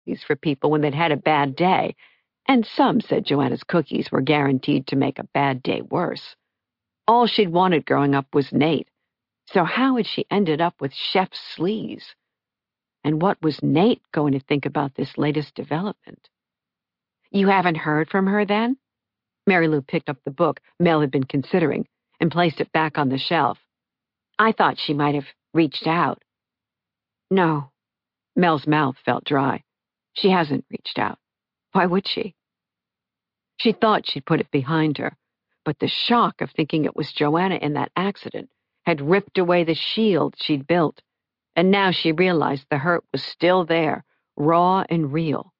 for people when they'd had a bad day, and some said Joanna's cookies were guaranteed to make a bad day worse. All she'd wanted growing up was Nate, so how had she ended up with Chef Sleaze? And what was Nate going to think about this latest development? You haven't heard from her, then? Mary Lou picked up the book Mel had been considering and placed it back on the shelf. I thought she might have reached out. No. Mel's mouth felt dry. She hasn't reached out. Why would she? She thought she'd put it behind her, but the shock of thinking it was Joanna in that accident had ripped away the shield she'd built, and now she realized the hurt was still there, raw and real.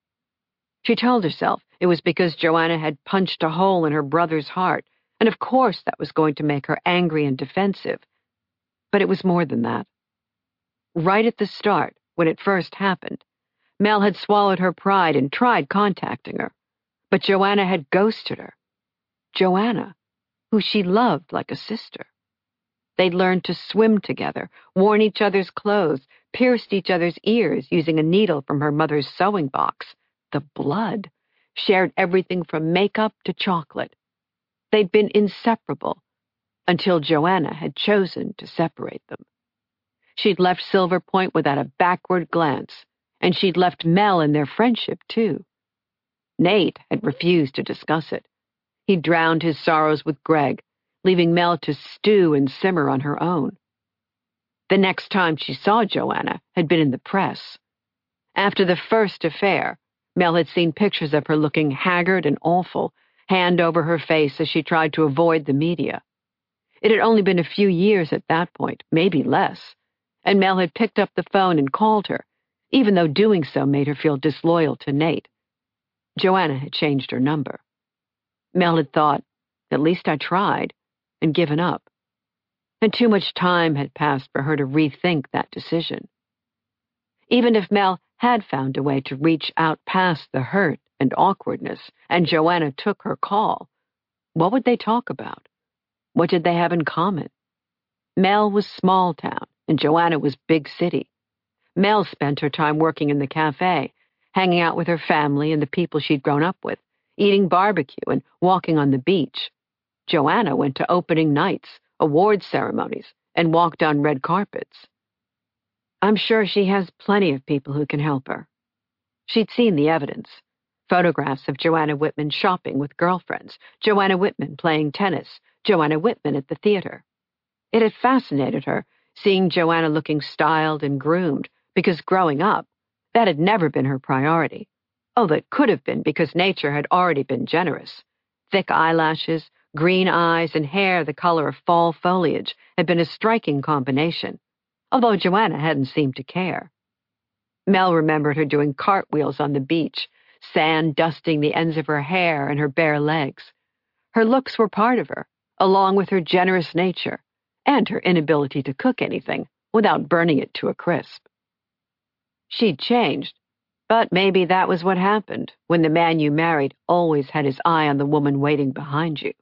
She told herself it was because Joanna had punched a hole in her brother's heart, and of course that was going to make her angry and defensive. But it was more than that. Right at the start, when it first happened, Mel had swallowed her pride and tried contacting her, but Joanna had ghosted her. Joanna, who she loved like a sister. They'd learned to swim together, worn each other's clothes, pierced each other's ears using a needle from her mother's sewing box. The blood, shared everything from makeup to chocolate. They'd been inseparable until Joanna had chosen to separate them. She'd left Silver Point without a backward glance, and she'd left Mel in their friendship, too. Nate had refused to discuss it. He drowned his sorrows with Greg, leaving Mel to stew and simmer on her own. The next time she saw Joanna had been in the press. After the first affair, Mel had seen pictures of her looking haggard and awful, hand over her face as she tried to avoid the media. It had only been a few years at that point, maybe less, and Mel had picked up the phone and called her, even though doing so made her feel disloyal to Nate. Joanna had changed her number. Mel had thought, at least I tried, and given up. And too much time had passed for her to rethink that decision. Even if Mel had found a way to reach out past the hurt and awkwardness, and Joanna took her call, what would they talk about? What did they have in common? Mel was small town, and Joanna was big city. Mel spent her time working in the cafe, hanging out with her family and the people she'd grown up with, eating barbecue and walking on the beach. Joanna went to opening nights, award ceremonies, and walked on red carpets. I'm sure she has plenty of people who can help her. She'd seen the evidence. Photographs of Joanna Whitman shopping with girlfriends, Joanna Whitman playing tennis, Joanna Whitman at the theater. It had fascinated her, seeing Joanna looking styled and groomed, because growing up, that had never been her priority. Oh, that could have been because nature had already been generous. Thick eyelashes, green eyes, and hair the color of fall foliage had been a striking combination, although Joanna hadn't seemed to care. Mel remembered her doing cartwheels on the beach, sand dusting the ends of her hair and her bare legs. Her looks were part of her, along with her generous nature, and her inability to cook anything without burning it to a crisp. She'd changed, but maybe that was what happened when the man you married always had his eye on the woman waiting behind you.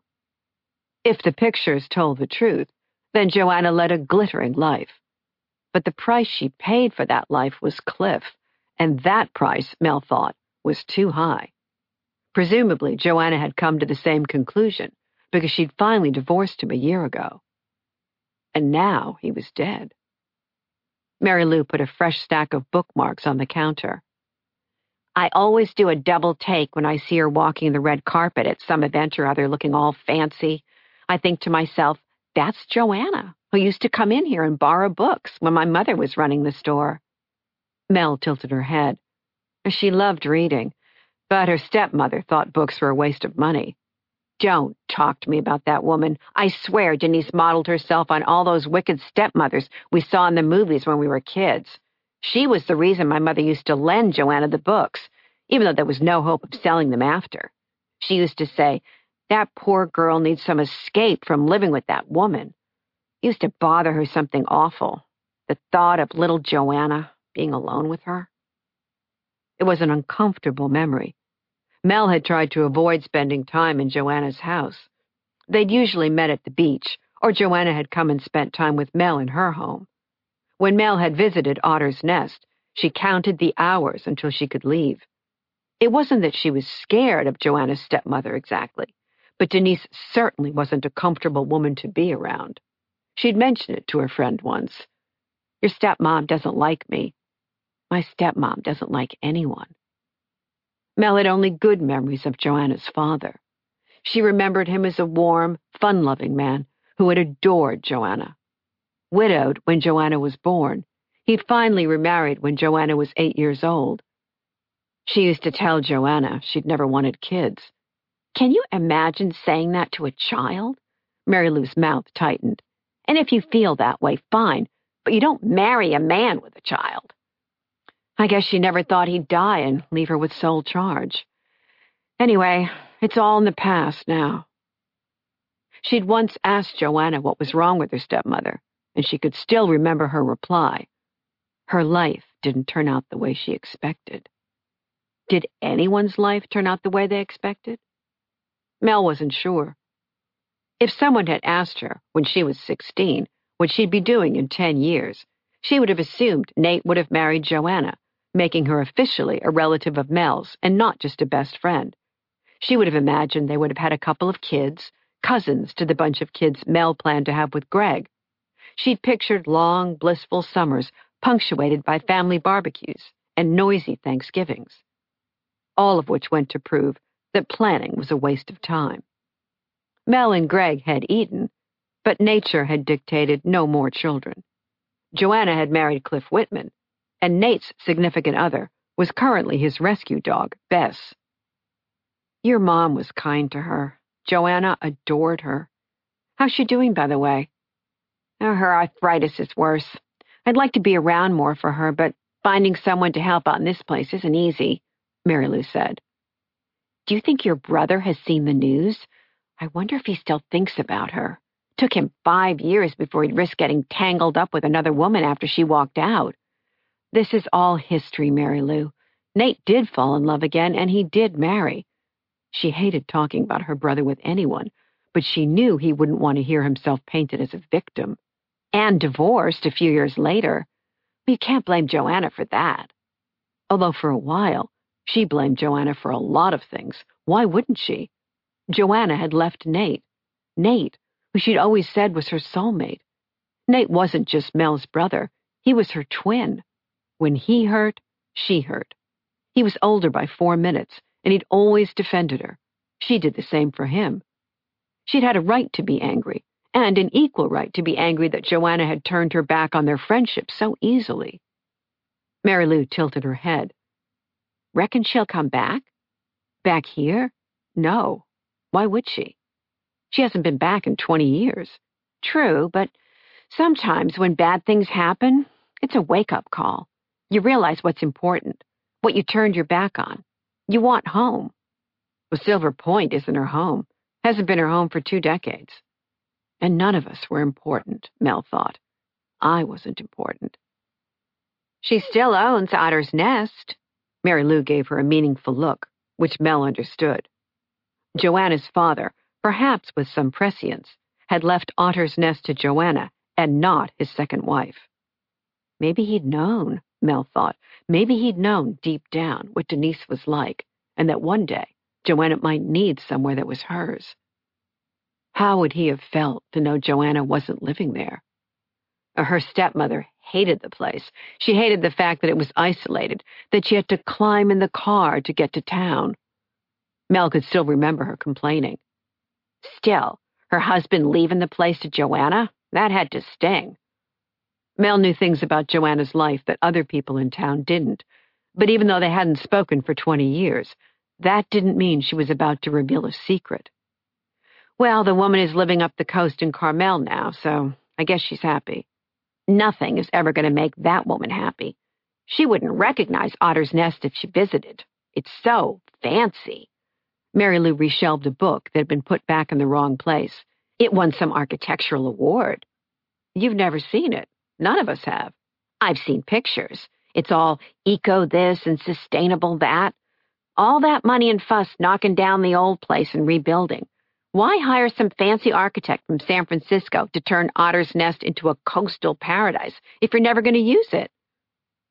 If the pictures told the truth, then Joanna led a glittering life. But the price she paid for that life was cliff, and that price, Mel thought, was too high. Presumably, Joanna had come to the same conclusion because she'd finally divorced him a year ago. And now he was dead. Mary Lou put a fresh stack of bookmarks on the counter. I always do a double take when I see her walking the red carpet at some event or other looking all fancy. I think to myself, that's Joanna, who used to come in here and borrow books when my mother was running the store. Mel tilted her head. She loved reading, but her stepmother thought books were a waste of money. Don't talk to me about that woman. I swear Denise modeled herself on all those wicked stepmothers we saw in the movies when we were kids. She was the reason my mother used to lend Joanna the books, even though there was no hope of selling them after. She used to say, that poor girl needs some escape from living with that woman. It used to bother her something awful, the thought of little Joanna being alone with her. It was an uncomfortable memory. Mel had tried to avoid spending time in Joanna's house. They'd usually met at the beach, or Joanna had come and spent time with Mel in her home. When Mel had visited Otter's Nest, She counted the hours until she could leave. It wasn't that she was scared of Joanna's stepmother exactly, but Denise certainly wasn't a comfortable woman to be around. She'd mentioned it to her friend once. Your stepmom doesn't like me. My stepmom doesn't like anyone. Mel had only good memories of Joanna's father. She remembered him as a warm, fun-loving man who had adored Joanna. Widowed when Joanna was born, he'd finally remarried when Joanna was 8 years old. She used to tell Joanna she'd never wanted kids. Can you imagine saying that to a child? Mary Lou's mouth tightened. And if you feel that way, fine, but you don't marry a man with a child. I guess she never thought he'd die and leave her with sole charge. Anyway, it's all in the past now. She'd once asked Joanna what was wrong with her stepmother, and she could still remember her reply. Her life didn't turn out the way she expected. Did anyone's life turn out the way they expected? Mel wasn't sure. If someone had asked her, when she was 16, what she'd be doing in 10 years, she would have assumed Nate would have married Joanna, making her officially a relative of Mel's and not just a best friend. She would have imagined they would have had a couple of kids, cousins to the bunch of kids Mel planned to have with Greg. She'd pictured long, blissful summers punctuated by family barbecues and noisy Thanksgivings, all of which went to prove that planning was a waste of time. Mel and Greg had eaten, but nature had dictated no more children. Joanna had married Cliff Whitman, and Nate's significant other was currently his rescue dog, Bess. Your mom was kind to her. Joanna adored her. How's she doing, by the way? Oh, her arthritis is worse. I'd like to be around more for her, but finding someone to help out in this place isn't easy, Mary Lou said. Do you think your brother has seen the news? I wonder if he still thinks about her. Took him 5 years before he'd risk getting tangled up with another woman after she walked out. This is all history, Mary Lou. Nate did fall in love again, and he did marry. She hated talking about her brother with anyone, but she knew he wouldn't want to hear himself painted as a victim. And divorced a few years later. But you can't blame Joanna for that. Although for a while, she blamed Joanna for a lot of things. Why wouldn't she? Joanna had left Nate. Nate, who she'd always said was her soulmate. Nate wasn't just Mel's brother. He was her twin. When he hurt, she hurt. He was older by 4 minutes, and he'd always defended her. She did the same for him. She'd had a right to be angry, and an equal right to be angry that Joanna had turned her back on their friendship so easily. Mary Lou tilted her head. Reckon she'll come back? Back here? No. Why would she? She hasn't been back in 20 years. True, but sometimes when bad things happen, it's a wake-up call. You realize what's important, what you turned your back on. You want home. Well, Silver Point isn't her home. Hasn't been her home for 2 decades. And none of us were important, Mel thought. I wasn't important. She still owns Otter's Nest. Mary Lou gave her a meaningful look, which Mel understood. Joanna's father, perhaps with some prescience, had left Otter's Nest to Joanna and not his second wife. Maybe he'd known, Mel thought. Maybe he'd known deep down what Denise was like, and that one day Joanna might need somewhere that was hers. How would he have felt to know Joanna wasn't living there? Her stepmother hated the place. She hated the fact that it was isolated, that she had to climb in the car to get to town. Mel could still remember her complaining. Still, her husband leaving the place to Joanna? That had to sting. Mel knew things about Joanna's life that other people in town didn't, but even though they hadn't spoken for 20 years, that didn't mean she was about to reveal a secret. Well, the woman is living up the coast in Carmel now, so I guess she's happy. Nothing is ever going to make that woman happy. She wouldn't recognize Otter's Nest if she visited. It's so fancy. Mary Lou reshelved a book that had been put back in the wrong place. It won some architectural award. You've never seen it. None of us have. I've seen pictures. It's all eco this and sustainable that. All that money and fuss knocking down the old place and rebuilding. Why hire some fancy architect from San Francisco to turn Otter's Nest into a coastal paradise if you're never going to use it?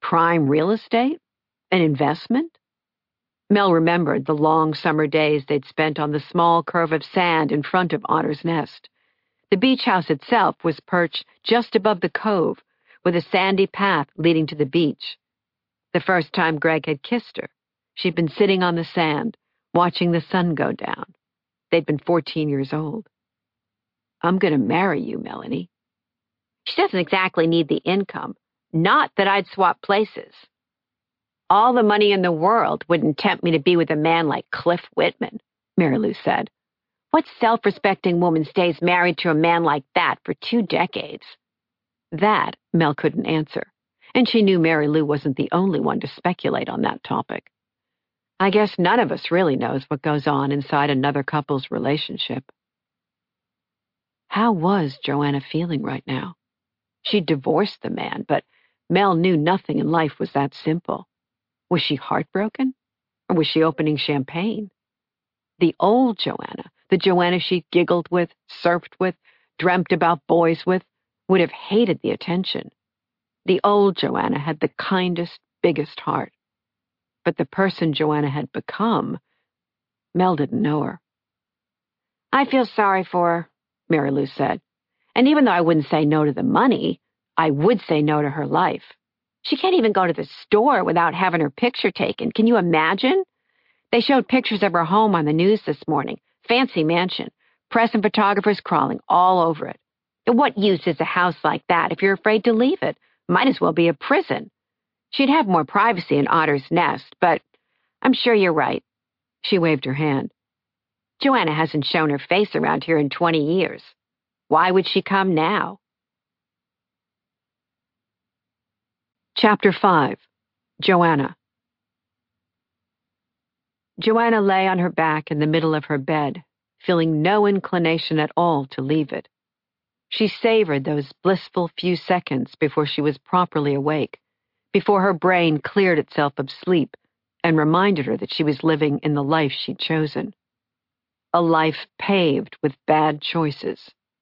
Prime real estate? An investment? Mel remembered the long summer days they'd spent on the small curve of sand in front of Otter's Nest. The beach house itself was perched just above the cove, with a sandy path leading to the beach. The first time Greg had kissed her, she'd been sitting on the sand, watching the sun go down. They'd been 14 years old. I'm going to marry you, Melanie. She doesn't exactly need the income. Not that I'd swap places. All the money in the world wouldn't tempt me to be with a man like Cliff Whitman, Mary Lou said. What self-respecting woman stays married to a man like that for 2 decades? That Mel couldn't answer, and she knew Mary Lou wasn't the only one to speculate on that topic. I guess none of us really knows what goes on inside another couple's relationship. How was Joanna feeling right now? She'd divorced the man, but Mel knew nothing in life was that simple. Was she heartbroken? Or was she opening champagne? The old Joanna, the Joanna she giggled with, surfed with, dreamt about boys with, would have hated the attention. The old Joanna had the kindest, biggest heart. But the person Joanna had become, Mel didn't know her. I feel sorry for her, Mary Lou said. And even though I wouldn't say no to the money, I would say no to her life. She can't even go to the store without having her picture taken. Can you imagine? They showed pictures of her home on the news this morning. Fancy mansion. Press and photographers crawling all over it. And what use is a house like that if you're afraid to leave it? Might as well be a prison. She'd have more privacy in Otter's Nest, but I'm sure you're right. She waved her hand. Joanna hasn't shown her face around here in 20 years. Why would she come now? Chapter 5. Joanna. Joanna lay on her back in the middle of her bed, feeling no inclination at all to leave it. She savored those blissful few seconds before she was properly awake, before her brain cleared itself of sleep and reminded her that she was living in the life she'd chosen. A life paved with bad choices.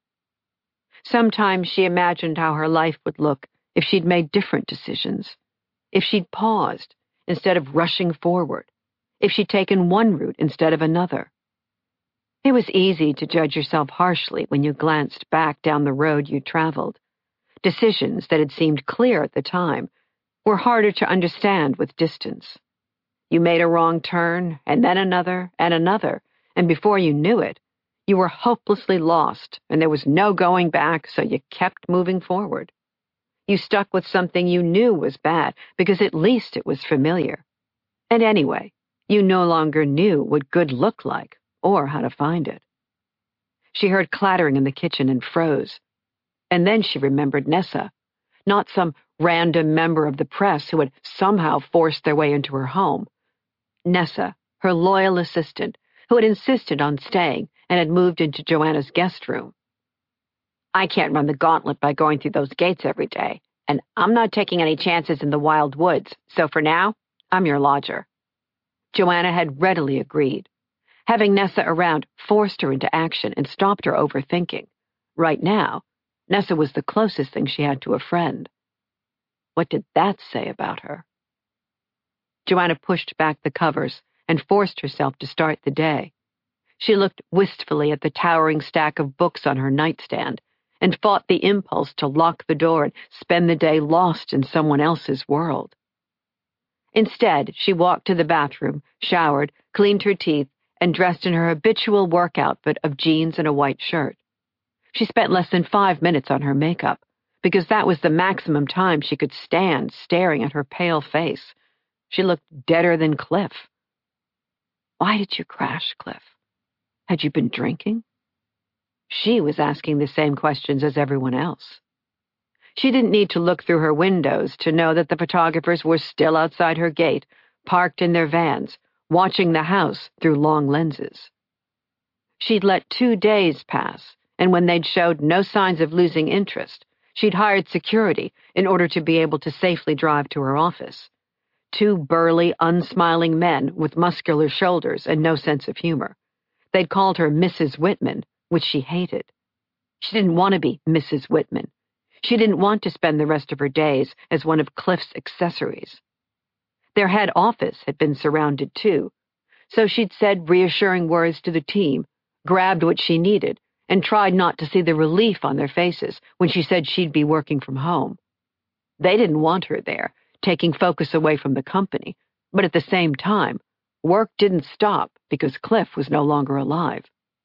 Sometimes she imagined how her life would look if she'd made different decisions, if she'd paused instead of rushing forward, if she'd taken one route instead of another. It was easy to judge yourself harshly when you glanced back down the road you traveled. Decisions that had seemed clear at the time were harder to understand with distance. You made a wrong turn, and then another, and before you knew it, you were hopelessly lost, and there was no going back, so you kept moving forward. You stuck with something you knew was bad, because at least it was familiar. And anyway, you no longer knew what good looked like, or how to find it. She heard clattering in the kitchen and froze. And then she remembered Nessa, not some random member of the press who had somehow forced their way into her home. Nessa, her loyal assistant, who had insisted on staying and had moved into Joanna's guest room. I can't run the gauntlet by going through those gates every day, and I'm not taking any chances in the wild woods, so for now, I'm your lodger. Joanna had readily agreed. Having Nessa around forced her into action and stopped her overthinking. Right now, Nessa was the closest thing she had to a friend. What did that say about her? Joanna pushed back the covers and forced herself to start the day. She looked wistfully at the towering stack of books on her nightstand and fought the impulse to lock the door and spend the day lost in someone else's world. Instead, she walked to the bathroom, showered, cleaned her teeth, and dressed in her habitual work outfit of jeans and a white shirt. She spent less than 5 minutes on her makeup, because that was the maximum time she could stand staring at her pale face. She looked deader than Cliff. Why did you crash, Cliff? Had you been drinking? She was asking the same questions as everyone else. She didn't need to look through her windows to know that the photographers were still outside her gate, parked in their vans, watching the house through long lenses. She'd let 2 days pass, and when they'd showed no signs of losing interest, she'd hired security in order to be able to safely drive to her office. 2 burly, unsmiling men with muscular shoulders and no sense of humor. They'd called her Mrs. Whitman, which she hated. She didn't want to be Mrs. Whitman. She didn't want to spend the rest of her days as one of Cliff's accessories. Their head office had been surrounded too, so she'd said reassuring words to the team, grabbed what she needed, and tried not to see the relief on their faces when she said she'd be working from home. They didn't want her there, taking focus away from the company, but at the same time, work didn't stop because Cliff was no longer alive.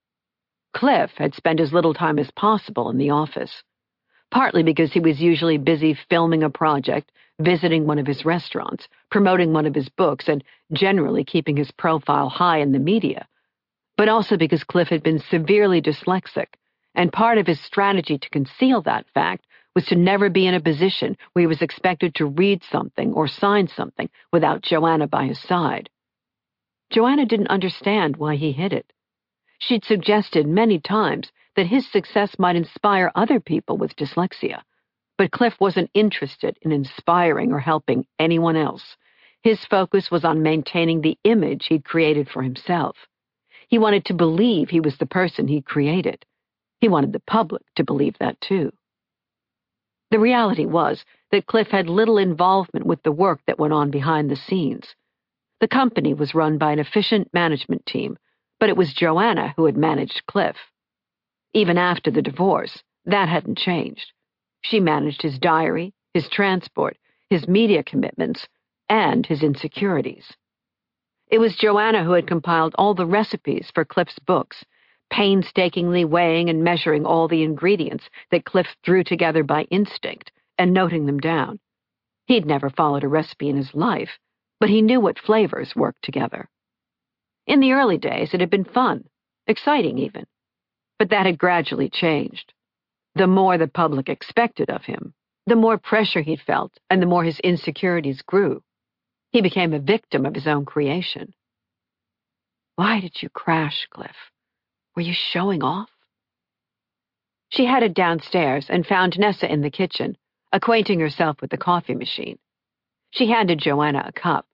Cliff had spent as little time as possible in the office, partly because he was usually busy filming a project, visiting one of his restaurants, promoting one of his books, and generally keeping his profile high in the media, but also because Cliff had been severely dyslexic, and part of his strategy to conceal that fact was to never be in a position where he was expected to read something or sign something without Joanna by his side. Joanna didn't understand why he hid it. She'd suggested many times that his success might inspire other people with dyslexia, but Cliff wasn't interested in inspiring or helping anyone else. His focus was on maintaining the image he'd created for himself. He wanted to believe he was the person he'd created. He wanted the public to believe that too. The reality was that Cliff had little involvement with the work that went on behind the scenes. The company was run by an efficient management team, but it was Joanna who had managed Cliff. Even after the divorce, that hadn't changed. She managed his diary, his transport, his media commitments, and his insecurities. It was Joanna who had compiled all the recipes for Cliff's books, painstakingly weighing and measuring all the ingredients that Cliff threw together by instinct and noting them down. He'd never followed a recipe in his life, but he knew what flavors worked together. In the early days, it had been fun, exciting even, but that had gradually changed. The more the public expected of him, the more pressure he felt and the more his insecurities grew. He became a victim of his own creation. Why did you crash, Cliff? Were you showing off? She headed downstairs and found Nessa in the kitchen, acquainting herself with the coffee machine. She handed Joanna a cup.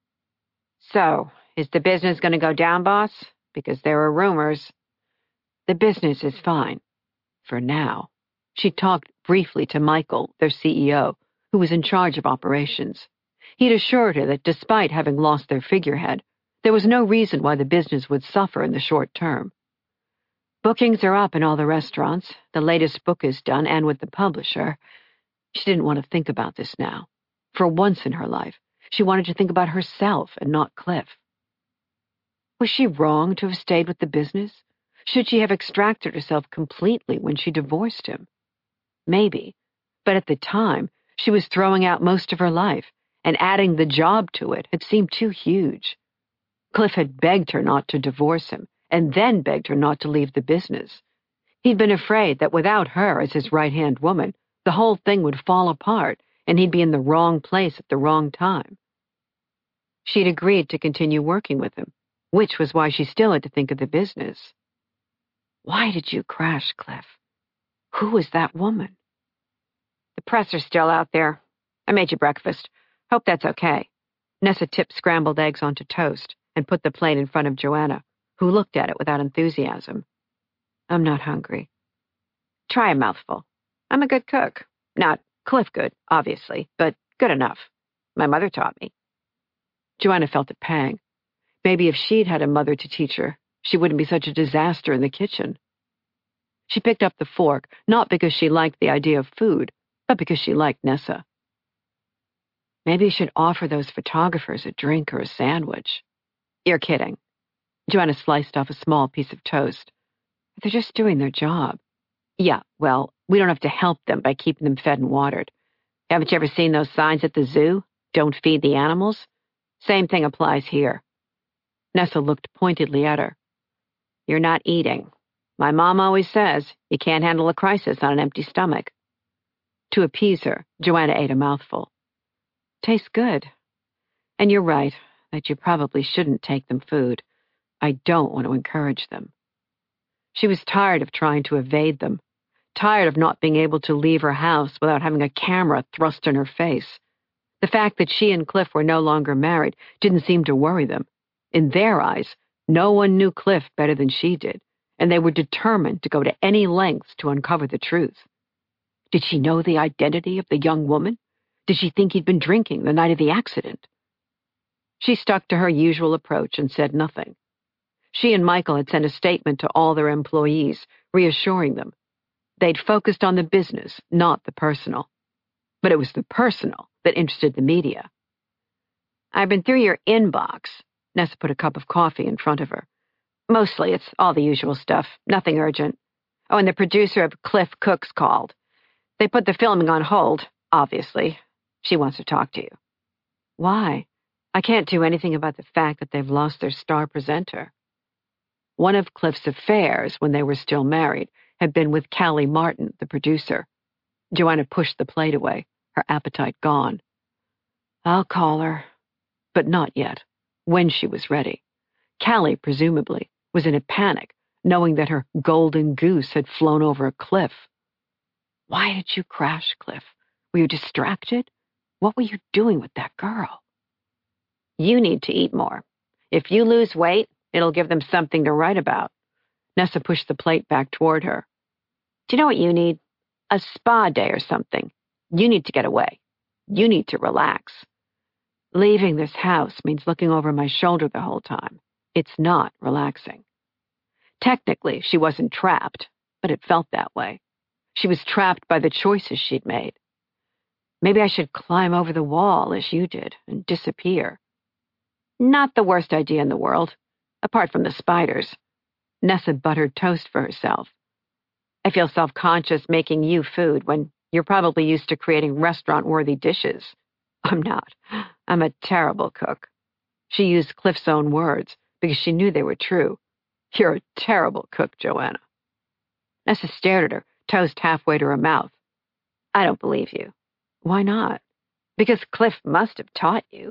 So, is the business going to go down, boss? Because there are rumors. The business is fine. For now. She talked briefly to Michael, their CEO, who was in charge of operations. He'd assured her that despite having lost their figurehead, there was no reason why the business would suffer in the short term. Bookings are up in all the restaurants. The latest book is done, and with the publisher. She didn't want to think about this now. For once in her life, she wanted to think about herself and not Cliff. Was she wrong to have stayed with the business? Should she have extracted herself completely when she divorced him? Maybe, but at the time, she was throwing out most of her life, and adding the job to it had seemed too huge. Cliff had begged her not to divorce him, and then begged her not to leave the business. He'd been afraid that without her as his right-hand woman, the whole thing would fall apart, and he'd be in the wrong place at the wrong time. She'd agreed to continue working with him, which was why she still had to think of the business. Why did you crash, Cliff? Who was that woman? The press are still out there. I made you breakfast. Hope that's okay. Nessa tipped scrambled eggs onto toast and put the plate in front of Joanna, who looked at it without enthusiasm. I'm not hungry. Try a mouthful. I'm a good cook. Not Cliff good, obviously, but good enough. My mother taught me. Joanna felt a pang. Maybe if she'd had a mother to teach her, she wouldn't be such a disaster in the kitchen. She picked up the fork, not because she liked the idea of food, but because she liked Nessa. Maybe you should offer those photographers a drink or a sandwich. You're kidding. Joanna sliced off a small piece of toast. They're just doing their job. Yeah, well, we don't have to help them by keeping them fed and watered. Haven't you ever seen those signs at the zoo? Don't feed the animals? Same thing applies here. Nessa looked pointedly at her. You're not eating. My mom always says you can't handle a crisis on an empty stomach. To appease her, Joanna ate a mouthful. Tastes good. And you're right that you probably shouldn't take them food. I don't want to encourage them. She was tired of trying to evade them, tired of not being able to leave her house without having a camera thrust in her face. The fact that she and Cliff were no longer married didn't seem to worry them. In their eyes, no one knew Cliff better than she did, and they were determined to go to any lengths to uncover the truth. Did she know the identity of the young woman? Did she think he'd been drinking the night of the accident? She stuck to her usual approach and said nothing. She and Michael had sent a statement to all their employees, reassuring them. They'd focused on the business, not the personal. But it was the personal that interested the media. I've been through your inbox. Nessa put a cup of coffee in front of her. Mostly it's all the usual stuff, nothing urgent. Oh, and the producer of Cliff Cooks called. They put the filming on hold, obviously. She wants to talk to you. Why? I can't do anything about the fact that they've lost their star presenter. One of Cliff's affairs, when they were still married, had been with Callie Martin, the producer. Joanna pushed the plate away, her appetite gone. I'll call her. But not yet. When she was ready. Callie, presumably, was in a panic, knowing that her golden goose had flown over a cliff. Why did you crash, Cliff? Were you distracted? What were you doing with that girl? You need to eat more. If you lose weight, it'll give them something to write about. Nessa pushed the plate back toward her. Do you know what you need? A spa day or something. You need to get away. You need to relax. Leaving this house means looking over my shoulder the whole time. It's not relaxing. Technically, she wasn't trapped, but it felt that way. She was trapped by the choices she'd made. Maybe I should climb over the wall as you did and disappear. Not the worst idea in the world, apart from the spiders. Nessa buttered toast for herself. I feel self-conscious making you food when you're probably used to creating restaurant-worthy dishes. I'm not. I'm a terrible cook. She used Cliff's own words because she knew they were true. You're a terrible cook, Joanna. Nessa stared at her, toast halfway to her mouth. I don't believe you. Why not? Because Cliff must have taught you.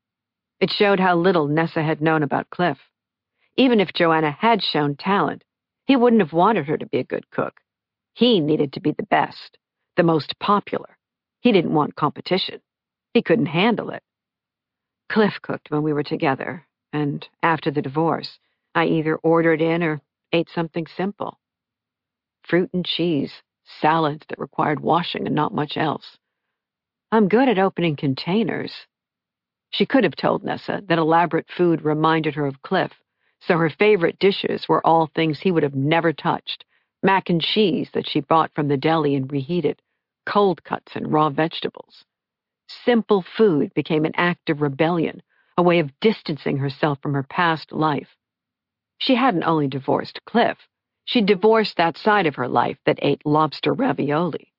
It showed how little Nessa had known about Cliff. Even if Joanna had shown talent, he wouldn't have wanted her to be a good cook. He needed to be the best, the most popular. He didn't want competition. He couldn't handle it. Cliff cooked when we were together, and after the divorce, I either ordered in or ate something simple. Fruit and cheese, salads that required washing and not much else. I'm good at opening containers. She could have told Nessa that elaborate food reminded her of Cliff, so her favorite dishes were all things he would have never touched. Mac and cheese that she bought from the deli and reheated, cold cuts and raw vegetables. Simple food became an act of rebellion, a way of distancing herself from her past life. She hadn't only divorced Cliff, she'd divorced that side of her life that ate lobster ravioli.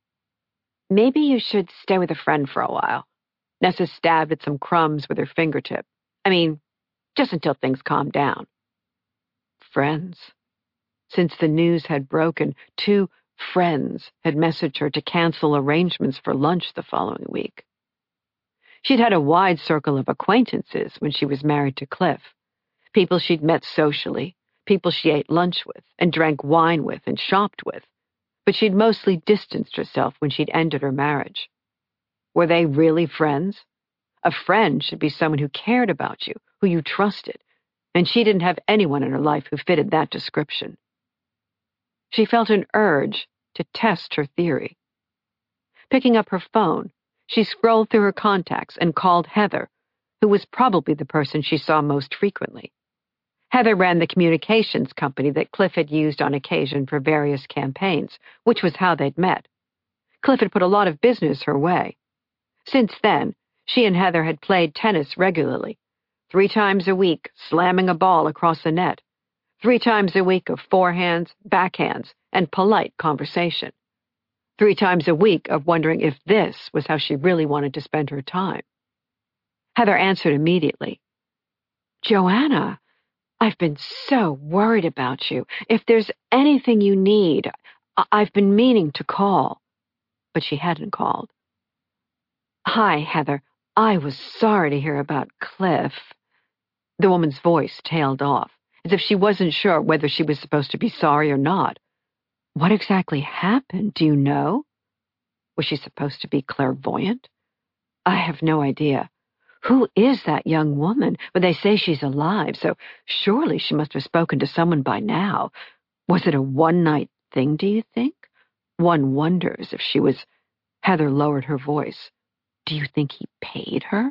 Maybe you should stay with a friend for a while. Nessa stabbed at some crumbs with her fingertip. I mean, just until things calmed down. Friends. Since the news had broken, 2 friends had messaged her to cancel arrangements for lunch the following week. She'd had a wide circle of acquaintances when she was married to Cliff. People she'd met socially, people she ate lunch with and drank wine with and shopped with. But she'd mostly distanced herself when she'd ended her marriage. Were they really friends? A friend should be someone who cared about you, who you trusted, and she didn't have anyone in her life who fitted that description. She felt an urge to test her theory. Picking up her phone, she scrolled through her contacts and called Heather, who was probably the person she saw most frequently. Heather ran the communications company that Cliff had used on occasion for various campaigns, which was how they'd met. Cliff had put a lot of business her way. Since then, she and Heather had played tennis regularly, 3 times a week, slamming a ball across the net, 3 times a week of forehands, backhands, and polite conversation, 3 times a week of wondering if this was how she really wanted to spend her time. Heather answered immediately. Joanna, I've been so worried about you. If there's anything you need, I've been meaning to call. But she hadn't called. Hi, Heather. I was sorry to hear about Cliff. The woman's voice tailed off, as if she wasn't sure whether she was supposed to be sorry or not. What exactly happened? Do you know? Was she supposed to be clairvoyant? I have no idea. Who is that young woman? But they say she's alive, so surely she must have spoken to someone by now. Was it a one-night thing, do you think? One wonders if she was... Heather lowered her voice. Do you think he paid her?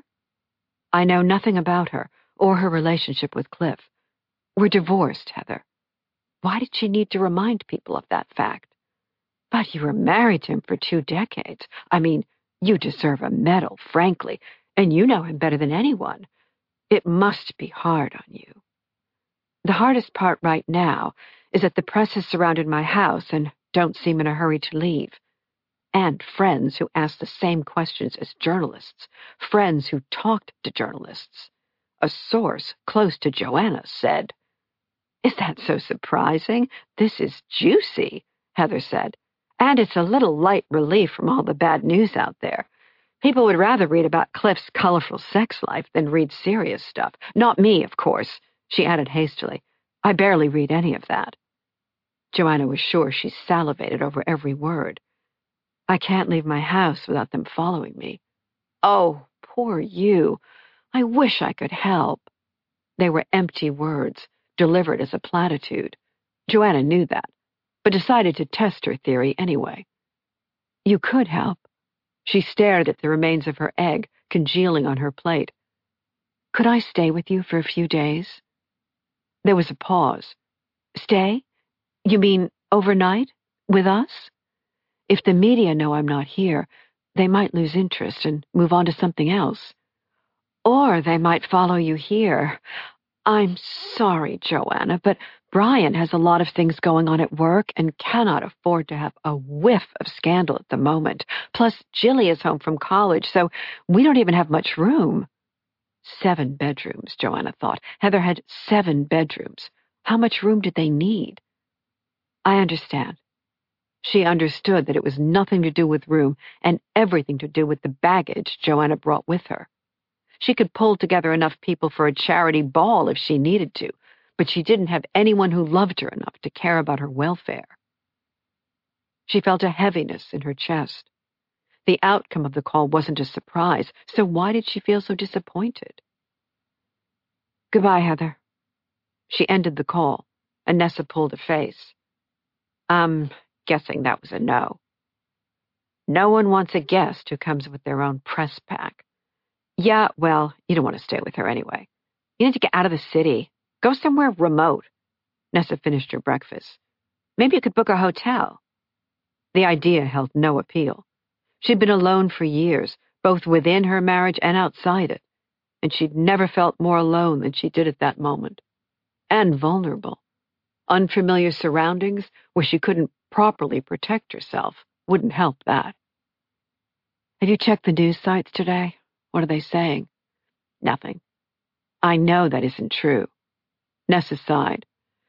I know nothing about her or her relationship with Cliff. We're divorced, Heather. Why did she need to remind people of that fact? But you were married to him for 2 decades. I mean, you deserve a medal, frankly, and you know him better than anyone. It must be hard on you. The hardest part right now is that the press has surrounded my house and don't seem in a hurry to leave. And friends who ask the same questions as journalists, friends who talked to journalists. A source close to Joanna said, Is that so surprising? This is juicy, Heather said. And it's a little light relief from all the bad news out there. People would rather read about Cliff's colorful sex life than read serious stuff. Not me, of course, she added hastily. I barely read any of that. Joanna was sure she salivated over every word. I can't leave my house without them following me. Oh, poor you. I wish I could help. They were empty words, delivered as a platitude. Joanna knew that, but decided to test her theory anyway. You could help. She stared at the remains of her egg congealing on her plate. Could I stay with you for a few days? There was a pause. Stay? You mean overnight? With us? If the media know I'm not here, they might lose interest and move on to something else. Or they might follow you here. I'm sorry, Joanna, but Brian has a lot of things going on at work and cannot afford to have a whiff of scandal at the moment. Plus, Jilly is home from college, so we don't even have much room. 7 bedrooms, Joanna thought. Heather had 7 bedrooms. How much room did they need? I understand. She understood that it was nothing to do with room and everything to do with the baggage Joanna brought with her. She could pull together enough people for a charity ball if she needed to, but she didn't have anyone who loved her enough to care about her welfare. She felt a heaviness in her chest. The outcome of the call wasn't a surprise, so why did she feel so disappointed? Goodbye, Heather. She ended the call, and Nessa pulled a face. I'm guessing that was a no. No one wants a guest who comes with their own press pack. Yeah, well, you don't want to stay with her anyway. You need to get out of the city. Go somewhere remote. Nessa finished her breakfast. Maybe you could book a hotel. The idea held no appeal. She'd been alone for years, both within her marriage and outside it, and she'd never felt more alone than she did at that moment. And vulnerable. Unfamiliar surroundings where she couldn't properly protect herself wouldn't help that. Have you checked the news sites today? What are they saying? Nothing. I know that isn't true. Nessa sighed.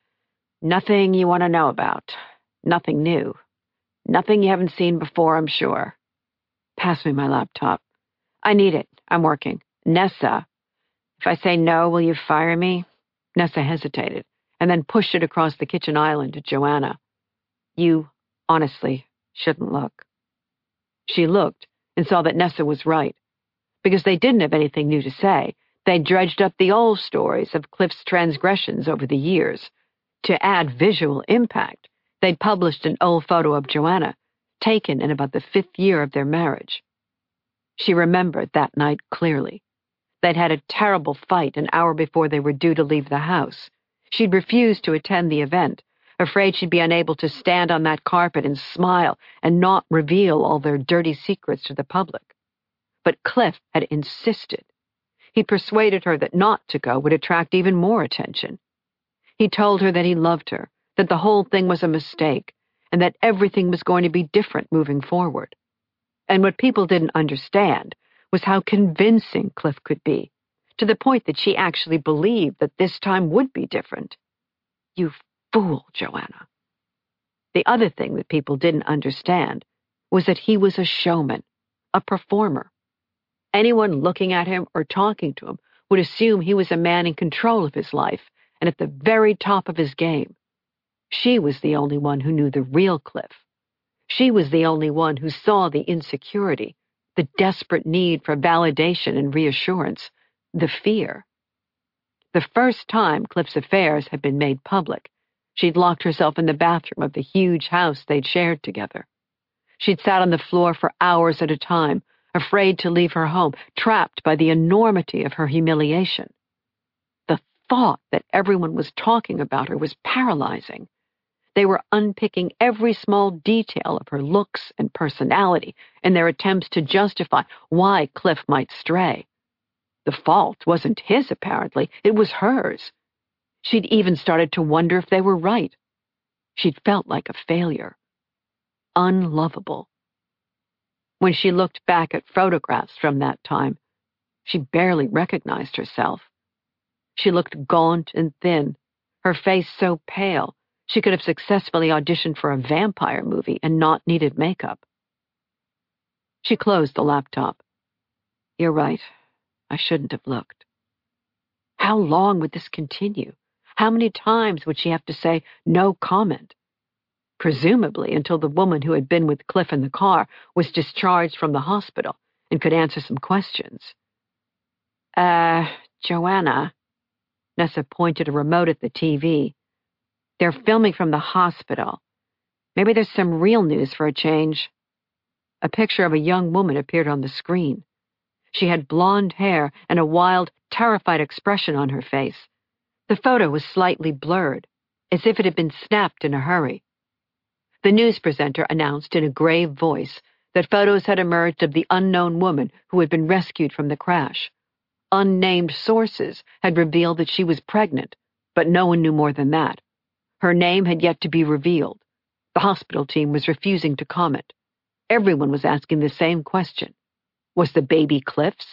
Nothing you want to know about. Nothing new. Nothing you haven't seen before, I'm sure. Pass me my laptop. I need it. I'm working. Nessa. If I say no, will you fire me? Nessa hesitated, and then pushed it across the kitchen island to Joanna. You, honestly, shouldn't look. She looked and saw that Nessa was right. Because they didn't have anything new to say, they dredged up the old stories of Cliff's transgressions over the years. To add visual impact, they'd published an old photo of Joanna, taken in about the 5th year of their marriage. She remembered that night clearly. They'd had a terrible fight an hour before they were due to leave the house. She'd refused to attend the event, afraid she'd be unable to stand on that carpet and smile and not reveal all their dirty secrets to the public. But Cliff had insisted. He persuaded her that not to go would attract even more attention. He told her that he loved her, that the whole thing was a mistake, and that everything was going to be different moving forward. And what people didn't understand was how convincing Cliff could be, to the point that she actually believed that this time would be different. You fool, Joanna. The other thing that people didn't understand was that he was a showman, a performer. Anyone looking at him or talking to him would assume he was a man in control of his life and at the very top of his game. She was the only one who knew the real Cliff. She was the only one who saw the insecurity, the desperate need for validation and reassurance, the fear. The first time Cliff's affairs had been made public, she'd locked herself in the bathroom of the huge house they'd shared together. She'd sat on the floor for hours at a time, afraid to leave her home, trapped by the enormity of her humiliation. The thought that everyone was talking about her was paralyzing. They were unpicking every small detail of her looks and personality in their attempts to justify why Cliff might stray. The fault wasn't his, apparently. It was hers. She'd even started to wonder if they were right. She'd felt like a failure. Unlovable. When she looked back at photographs from that time, she barely recognized herself. She looked gaunt and thin, her face so pale she could have successfully auditioned for a vampire movie and not needed makeup. She closed the laptop. You're right. I shouldn't have looked. How long would this continue? How many times would she have to say no comment? Presumably until the woman who had been with Cliff in the car was discharged from the hospital and could answer some questions. Joanna. Nessa pointed a remote at the TV. They're filming from the hospital. Maybe there's some real news for a change. A picture of a young woman appeared on the screen. She had blonde hair and a wild, terrified expression on her face. The photo was slightly blurred, as if it had been snapped in a hurry. The news presenter announced in a grave voice that photos had emerged of the unknown woman who had been rescued from the crash. Unnamed sources had revealed that she was pregnant, but no one knew more than that. Her name had yet to be revealed. The hospital team was refusing to comment. Everyone was asking the same question. Was the baby Cliff's?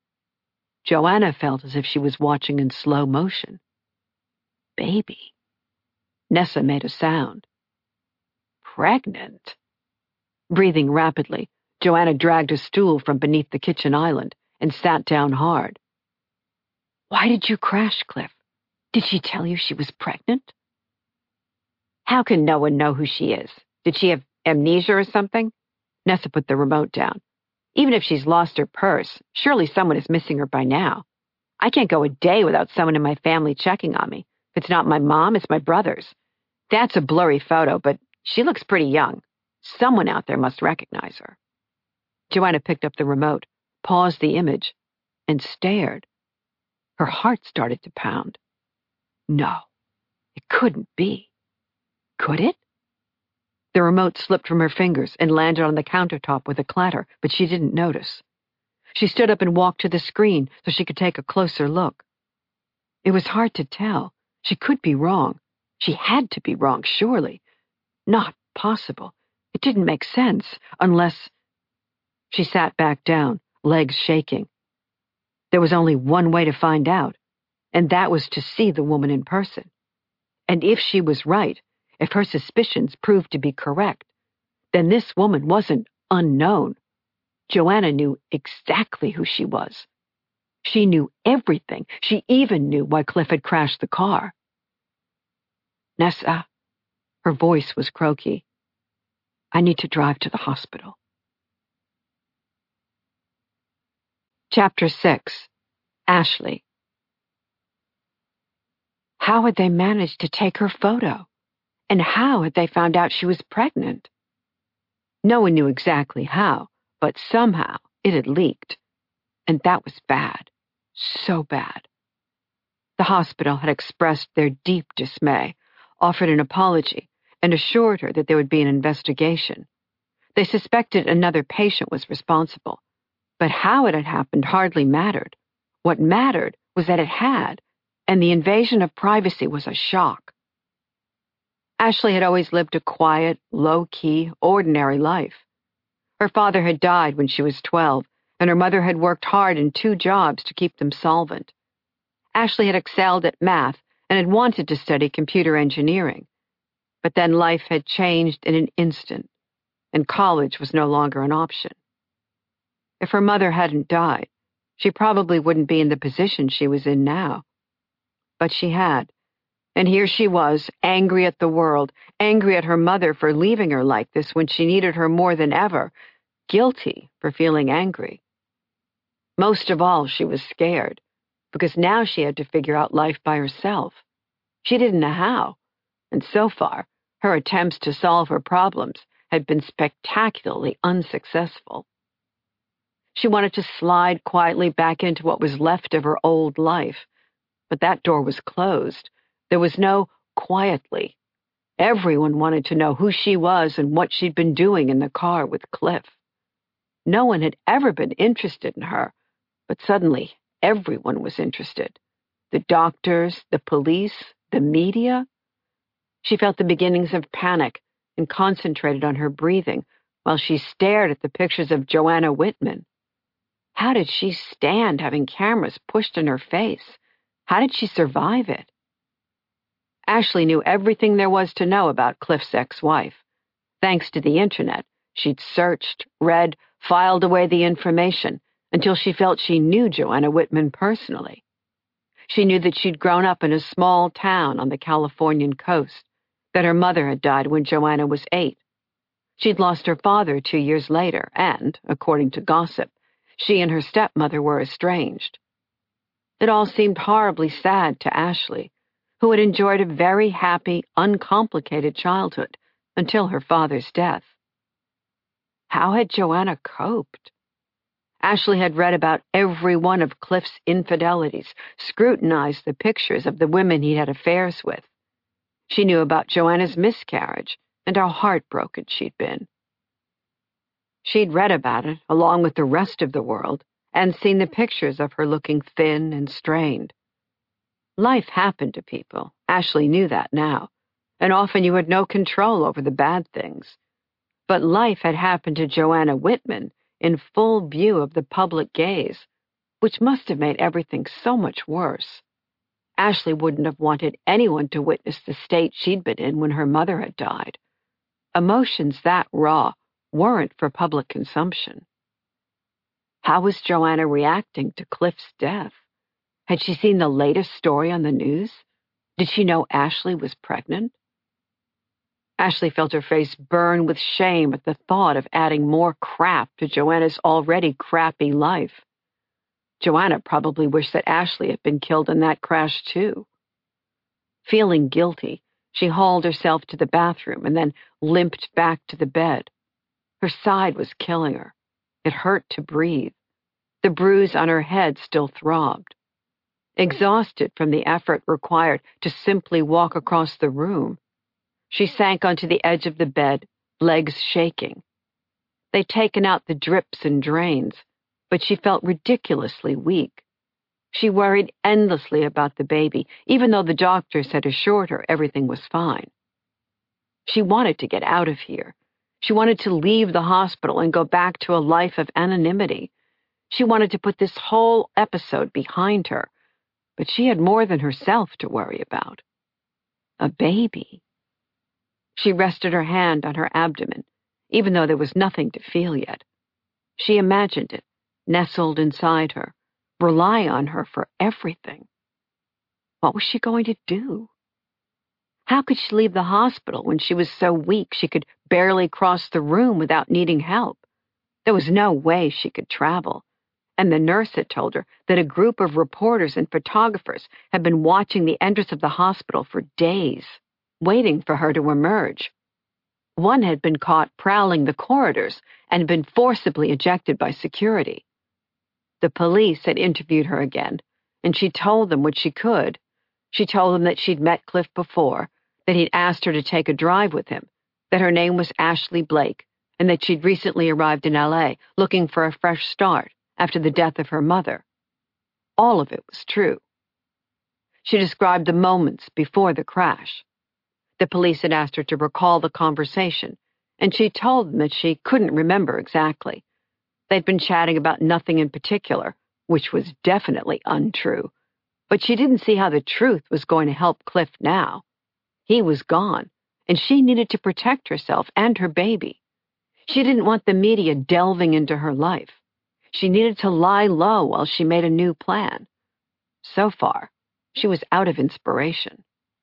Joanna felt as if she was watching in slow motion. Baby. Nessa made a sound. Pregnant. Breathing rapidly, Joanna dragged a stool from beneath the kitchen island and sat down hard. Why did you crash, Cliff? Did she tell you she was pregnant? How can no one know who she is? Did she have amnesia or something? Nessa put the remote down. Even if she's lost her purse, surely someone is missing her by now. I can't go a day without someone in my family checking on me. If it's not my mom, it's my brothers. That's a blurry photo, but she looks pretty young. Someone out there must recognize her. Joanna picked up the remote, paused the image, and stared. Her heart started to pound. No, it couldn't be. Could it? The remote slipped from her fingers and landed on the countertop with a clatter, but she didn't notice. She stood up and walked to the screen so she could take a closer look. It was hard to tell. She could be wrong. She had to be wrong, surely. Not possible. It didn't make sense, unless... She sat back down, legs shaking. There was only one way to find out, and that was to see the woman in person. And if she was right, if her suspicions proved to be correct, then this woman wasn't unknown. Joanna knew exactly who she was. She knew everything. She even knew why Cliff had crashed the car. Nessa, her voice was croaky. I need to drive to the hospital. Chapter 6. Ashley. How had they managed to take her photo? And how had they found out she was pregnant? No one knew exactly how, but somehow it had leaked. And that was bad. So bad. The hospital had expressed their deep dismay, offered an apology, and assured her that there would be an investigation. They suspected another patient was responsible, but how it had happened hardly mattered. What mattered was that it had, and the invasion of privacy was a shock. Ashley had always lived a quiet, low-key, ordinary life. Her father had died when she was 12, and her mother had worked hard in 2 jobs to keep them solvent. Ashley had excelled at math and had wanted to study computer engineering. But then life had changed in an instant, and college was no longer an option. If her mother hadn't died, she probably wouldn't be in the position she was in now. But she had. And here she was, angry at the world, angry at her mother for leaving her like this when she needed her more than ever, guilty for feeling angry. Most of all, she was scared, because now she had to figure out life by herself. She didn't know how, and so far, her attempts to solve her problems had been spectacularly unsuccessful. She wanted to slide quietly back into what was left of her old life, but that door was closed. There was no quietly. Everyone wanted to know who she was and what she'd been doing in the car with Cliff. No one had ever been interested in her, but suddenly everyone was interested. The doctors, the police, the media. She felt the beginnings of panic and concentrated on her breathing while she stared at the pictures of Joanna Whitman. How did she stand having cameras pushed in her face? How did she survive it? Ashley knew everything there was to know about Cliff's ex-wife. Thanks to the internet, she'd searched, read, filed away the information until she felt she knew Joanna Whitman personally. She knew that she'd grown up in a small town on the Californian coast, that her mother had died when Joanna was 8. She'd lost her father 2 years later, and, according to gossip, she and her stepmother were estranged. It all seemed horribly sad to Ashley, who had enjoyed a very happy, uncomplicated childhood until her father's death. How had Joanna coped? Ashley had read about every one of Cliff's infidelities, scrutinized the pictures of the women he had affairs with. She knew about Joanna's miscarriage and how heartbroken she'd been. She'd read about it, along with the rest of the world, and seen the pictures of her looking thin and strained. Life happened to people. Ashley knew that now, and often you had no control over the bad things. But life had happened to Joanna Whitman in full view of the public gaze, which must have made everything so much worse. Ashley wouldn't have wanted anyone to witness the state she'd been in when her mother had died. Emotions that raw weren't for public consumption. How was Joanna reacting to Cliff's death? Had she seen the latest story on the news? Did she know Ashley was pregnant? Ashley felt her face burn with shame at the thought of adding more crap to Joanna's already crappy life. Joanna probably wished that Ashley had been killed in that crash too. Feeling guilty, she hauled herself to the bathroom and then limped back to the bed. Her side was killing her. It hurt to breathe. The bruise on her head still throbbed. Exhausted from the effort required to simply walk across the room, she sank onto the edge of the bed, legs shaking. They'd taken out the drips and drains, but she felt ridiculously weak. She worried endlessly about the baby, even though the doctors had assured her everything was fine. She wanted to get out of here. She wanted to leave the hospital and go back to a life of anonymity. She wanted to put this whole episode behind her, but she had more than herself to worry about. A baby. She rested her hand on her abdomen, even though there was nothing to feel yet. She imagined it, nestled inside her, rely on her for everything. What was she going to do? How could she leave the hospital when she was so weak she could barely cross the room without needing help? There was no way she could travel, and the nurse had told her that a group of reporters and photographers had been watching the entrance of the hospital for days, waiting for her to emerge. One had been caught prowling the corridors and been forcibly ejected by security. The police had interviewed her again, and she told them what she could. She told them that she'd met Cliff before, that he'd asked her to take a drive with him, that her name was Ashley Blake, and that she'd recently arrived in L.A. looking for a fresh start after the death of her mother. All of it was true. She described the moments before the crash. The police had asked her to recall the conversation, and she told them that she couldn't remember exactly. They'd been chatting about nothing in particular, which was definitely untrue, but she didn't see how the truth was going to help Cliff now. He was gone, and she needed to protect herself and her baby. She didn't want the media delving into her life. She needed to lie low while she made a new plan. So far, she was out of inspiration.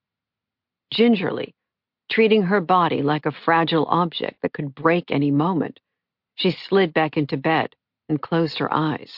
Gingerly, treating her body like a fragile object that could break any moment, she slid back into bed and closed her eyes.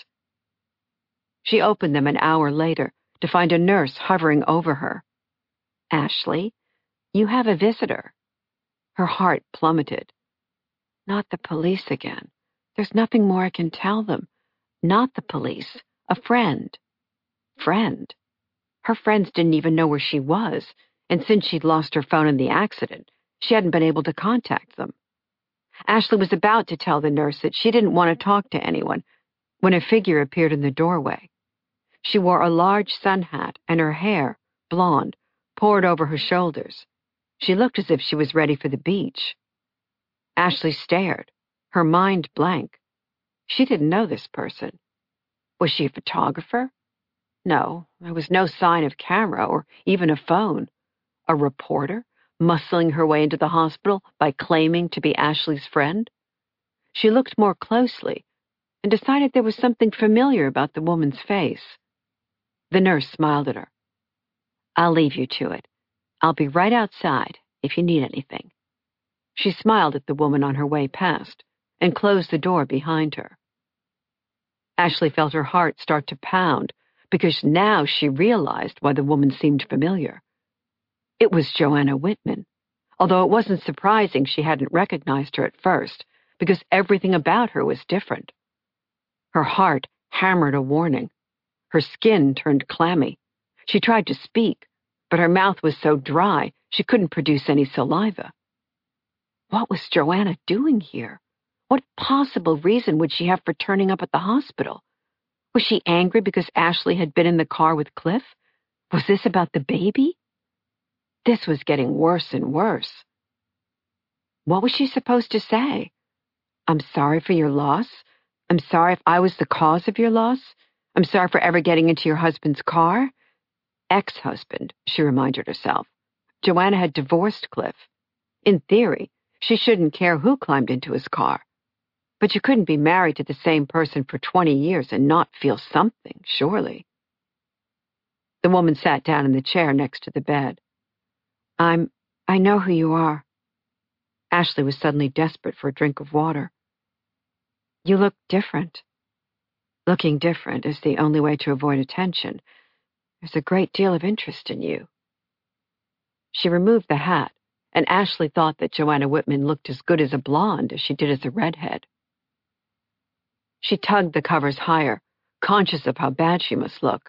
She opened them an hour later to find a nurse hovering over her. "Ashley, you have a visitor." Her heart plummeted. Not the police again. There's nothing more I can tell them. Not the police. A friend. Friend? Her friends didn't even know where she was, and since she'd lost her phone in the accident, she hadn't been able to contact them. Ashley was about to tell the nurse that she didn't want to talk to anyone when a figure appeared in the doorway. She wore a large sun hat, and her hair, blonde, poured over her shoulders. She looked as if she was ready for the beach. Ashley stared, her mind blank. She didn't know this person. Was she a photographer? No, there was no sign of camera or even a phone. A reporter, muscling her way into the hospital by claiming to be Ashley's friend? She looked more closely and decided there was something familiar about the woman's face. The nurse smiled at her. I'll leave you to it. I'll be right outside if you need anything. She smiled at the woman on her way past and closed the door behind her. Ashley felt her heart start to pound because now she realized why the woman seemed familiar. It was Joanna Whitman, although it wasn't surprising she hadn't recognized her at first because everything about her was different. Her heart hammered a warning. Her skin turned clammy. She tried to speak, but her mouth was so dry she couldn't produce any saliva. What was Joanna doing here? What possible reason would she have for turning up at the hospital? Was she angry because Ashley had been in the car with Cliff? Was this about the baby? This was getting worse and worse. What was she supposed to say? I'm sorry for your loss. I'm sorry if I was the cause of your loss. I'm sorry for ever getting into your husband's car. Ex-husband, she reminded herself. Joanna had divorced Cliff. In theory, she shouldn't care who climbed into his car. But you couldn't be married to the same person for 20 years and not feel something, surely. The woman sat down in the chair next to the bed. I know who you are. Ashley was suddenly desperate for a drink of water. You look different. Looking different is the only way to avoid attention. There's a great deal of interest in you. She removed the hat, and Ashley thought that Joanna Whitman looked as good as a blonde as she did as a redhead. She tugged the covers higher, conscious of how bad she must look.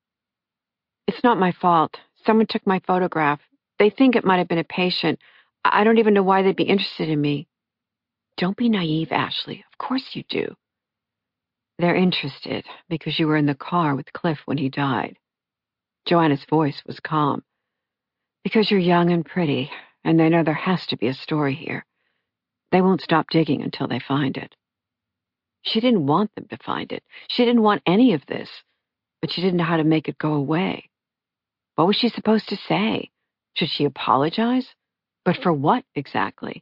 It's not my fault. Someone took my photograph. They think it might have been a patient. I don't even know why they'd be interested in me. Don't be naive, Ashley. Of course you do. They're interested because you were in the car with Cliff when he died. Joanna's voice was calm. Because you're young and pretty, and they know there has to be a story here. They won't stop digging until they find it. She didn't want them to find it. She didn't want any of this, but she didn't know how to make it go away. What was she supposed to say? Should she apologize? But for what exactly?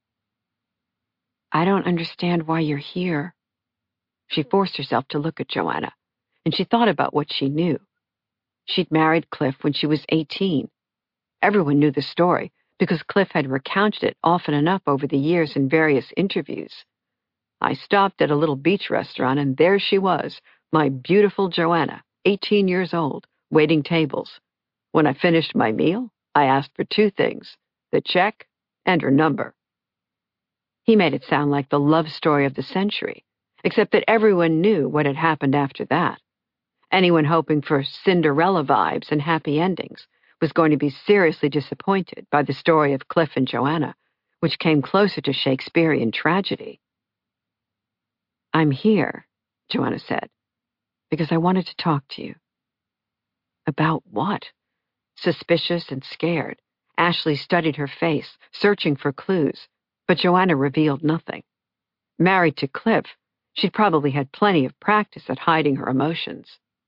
I don't understand why you're here. She forced herself to look at Joanna, and she thought about what she knew. She'd married Cliff when she was 18. Everyone knew the story because Cliff had recounted it often enough over the years in various interviews. I stopped at a little beach restaurant, and there she was, my beautiful Joanna, 18 years old, waiting tables. When I finished my meal, I asked for two things, the check and her number. He made it sound like the love story of the century, except that everyone knew what had happened after that. Anyone hoping for Cinderella vibes and happy endings was going to be seriously disappointed by the story of Cliff and Joanna, which came closer to Shakespearean tragedy. I'm here, Joanna said, because I wanted to talk to you. About what? Suspicious and scared, Ashley studied her face, searching for clues, but Joanna revealed nothing. Married to Cliff, she'd probably had plenty of practice at hiding her emotions.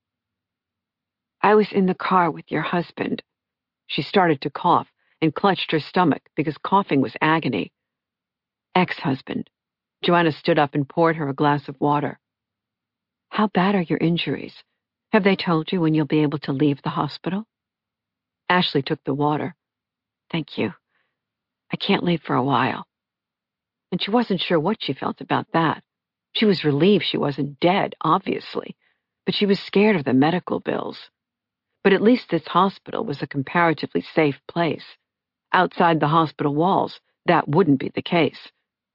I was in the car with your husband. She started to cough and clutched her stomach because coughing was agony. Ex-husband. Joanna stood up and poured her a glass of water. How bad are your injuries? Have they told you when you'll be able to leave the hospital? Ashley took the water. Thank you. I can't leave for a while. And she wasn't sure what she felt about that. She was relieved she wasn't dead, obviously, but she was scared of the medical bills. But at least this hospital was a comparatively safe place. Outside the hospital walls, that wouldn't be the case.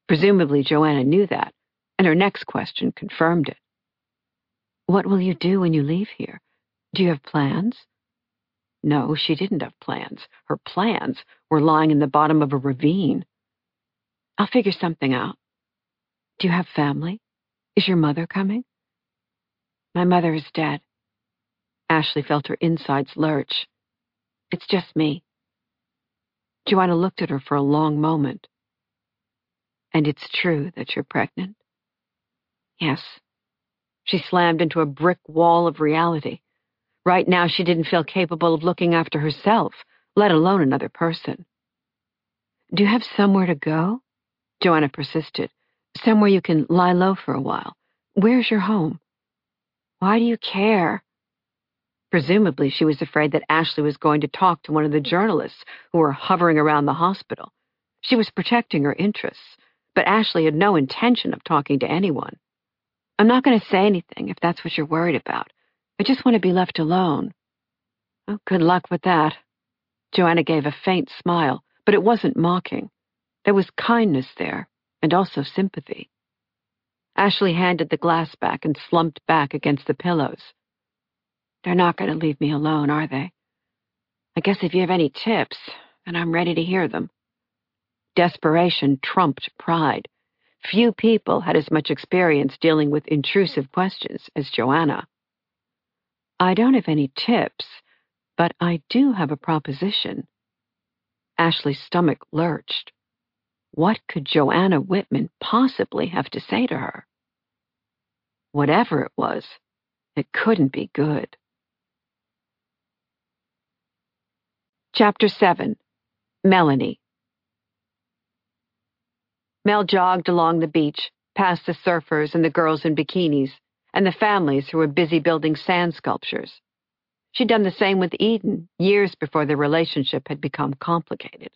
Presumably Joanna knew that, and her next question confirmed it. What will you do when you leave here? Do you have plans? No, she didn't have plans. Her plans were lying in the bottom of a ravine. I'll figure something out. Do you have family? Is your mother coming? My mother is dead. Ashley felt her insides lurch. It's just me. Joanna looked at her for a long moment. And it's true that you're pregnant? Yes. She slammed into a brick wall of reality. Right now, she didn't feel capable of looking after herself, let alone another person. Do you have somewhere to go? Joanna persisted. Somewhere you can lie low for a while. Where's your home? Why do you care? Presumably, she was afraid that Ashley was going to talk to one of the journalists who were hovering around the hospital. She was protecting her interests, but Ashley had no intention of talking to anyone. I'm not going to say anything if that's what you're worried about. I just want to be left alone. Oh, good luck with that. Joanna gave a faint smile, but it wasn't mocking. There was kindness there, and also sympathy. Ashley handed the glass back and slumped back against the pillows. They're not going to leave me alone, are they? I guess if you have any tips, then I'm ready to hear them. Desperation trumped pride. Few people had as much experience dealing with intrusive questions as Joanna. I don't have any tips, but I do have a proposition. Ashley's stomach lurched. What could Joanna Whitman possibly have to say to her? Whatever it was, it couldn't be good. Chapter 7. Melanie. Mel jogged along the beach, past the surfers and the girls in bikinis, and the families who were busy building sand sculptures. She'd done the same with Eden years before their relationship had become complicated.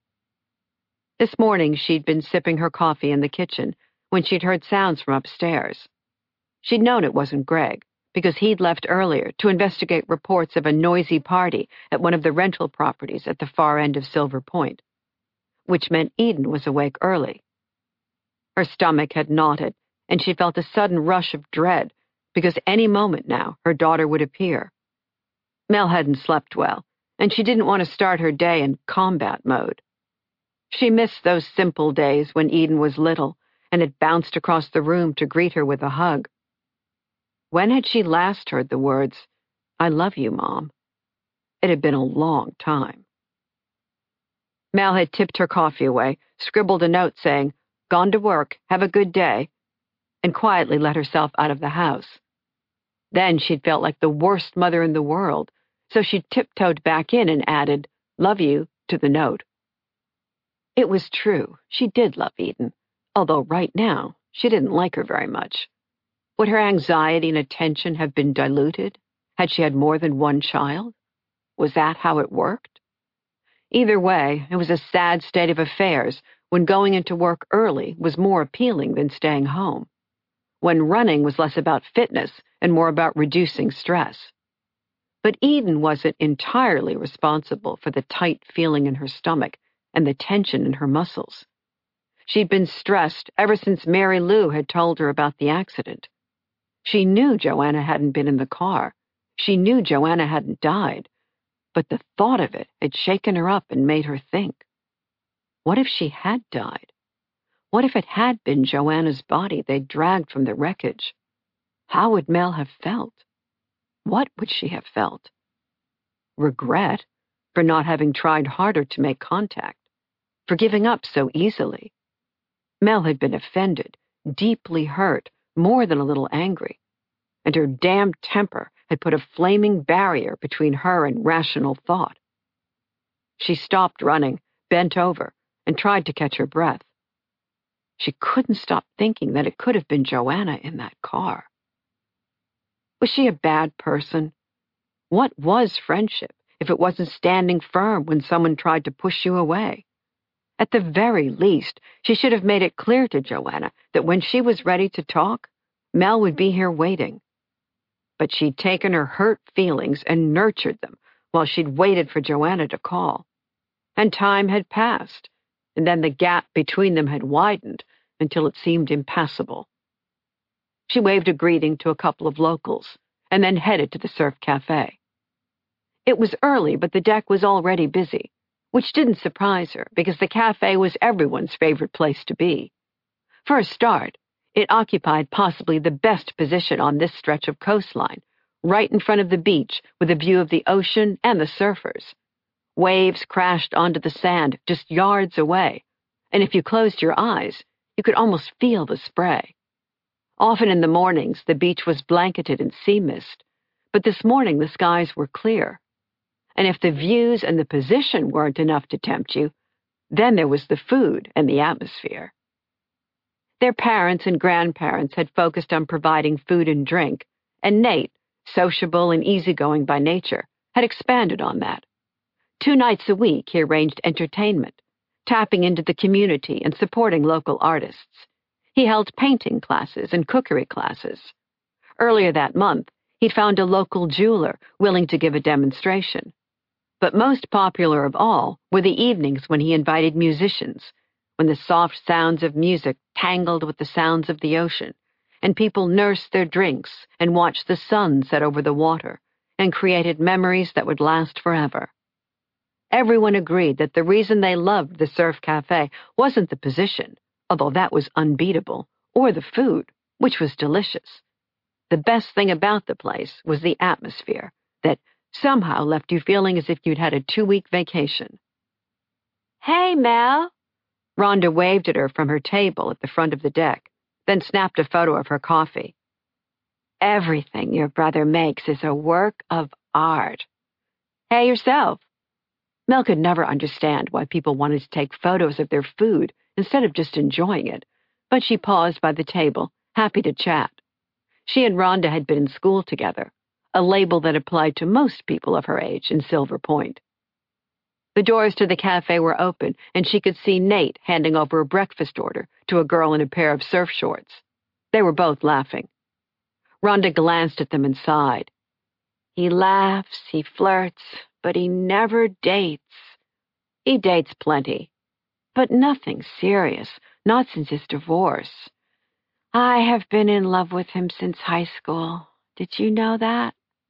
This morning, she'd been sipping her coffee in the kitchen when she'd heard sounds from upstairs. She'd known it wasn't Greg, because he'd left earlier to investigate reports of a noisy party at one of the rental properties at the far end of Silver Point, which meant Eden was awake early. Her stomach had knotted, and she felt a sudden rush of dread, because any moment now her daughter would appear. Mel hadn't slept well, and she didn't want to start her day in combat mode. She missed those simple days when Eden was little and had bounced across the room to greet her with a hug. When had she last heard the words, "I love you, Mom"? It had been a long time. Mel had tipped her coffee away, scribbled a note saying, "Gone to work, have a good day," and quietly let herself out of the house. Then she'd felt like the worst mother in the world, so she tiptoed back in and added, "Love you," to the note. It was true, she did love Eden, although right now she didn't like her very much. Would her anxiety and attention have been diluted had she had more than one child? Was that how it worked? Either way, it was a sad state of affairs when going into work early was more appealing than staying home, when running was less about fitness and more about reducing stress. But Eden wasn't entirely responsible for the tight feeling in her stomach and the tension in her muscles. She'd been stressed ever since Mary Lou had told her about the accident. She knew Joanna hadn't been in the car. She knew Joanna hadn't died. But the thought of it had shaken her up and made her think. What if she had died? What if it had been Joanna's body they'd dragged from the wreckage? How would Mel have felt? What would she have felt? Regret for not having tried harder to make contact, for giving up so easily. Mel had been offended, deeply hurt, more than a little angry, and her damned temper had put a flaming barrier between her and rational thought. She stopped running, bent over, and tried to catch her breath. She couldn't stop thinking that it could have been Joanna in that car. Was she a bad person? What was friendship if it wasn't standing firm when someone tried to push you away? At the very least, she should have made it clear to Joanna that when she was ready to talk, Mel would be here waiting. But she'd taken her hurt feelings and nurtured them while she'd waited for Joanna to call. And time had passed, and then the gap between them had widened until it seemed impassable. She waved a greeting to a couple of locals and then headed to the surf cafe. It was early, but the deck was already busy, which didn't surprise her because the cafe was everyone's favorite place to be. For a start, it occupied possibly the best position on this stretch of coastline, right in front of the beach with a view of the ocean and the surfers. Waves crashed onto the sand just yards away, and if you closed your eyes, you could almost feel the spray. Often in the mornings, the beach was blanketed in sea mist, but this morning the skies were clear. And if the views and the position weren't enough to tempt you, then there was the food and the atmosphere. Their parents and grandparents had focused on providing food and drink, and Nate, sociable and easygoing by nature, had expanded on that. 2 nights a week he arranged entertainment, tapping into the community and supporting local artists. He held painting classes and cookery classes. Earlier that month, he'd found a local jeweler willing to give a demonstration. But most popular of all were the evenings when he invited musicians, when the soft sounds of music tangled with the sounds of the ocean, and people nursed their drinks and watched the sun set over the water, and created memories that would last forever. Everyone agreed that the reason they loved the surf cafe wasn't the position, although that was unbeatable, or the food, which was delicious. The best thing about the place was the atmosphere that somehow left you feeling as if you'd had a 2-week vacation. "Hey, Mel!" Rhonda waved at her from her table at the front of the deck, then snapped a photo of her coffee. "Everything your brother makes is a work of art. Hey, yourself." Mel could never understand why people wanted to take photos of their food instead of just enjoying it, but she paused by the table, happy to chat. She and Rhonda had been in school together, a label that applied to most people of her age in Silver Point. The doors to the cafe were open, and she could see Nate handing over a breakfast order to a girl in a pair of surf shorts. They were both laughing. Rhonda glanced at them and sighed. "He laughs, he flirts, but he never dates. He dates plenty, but nothing serious, not since his divorce. I have been in love with him since high school. Did you know that?"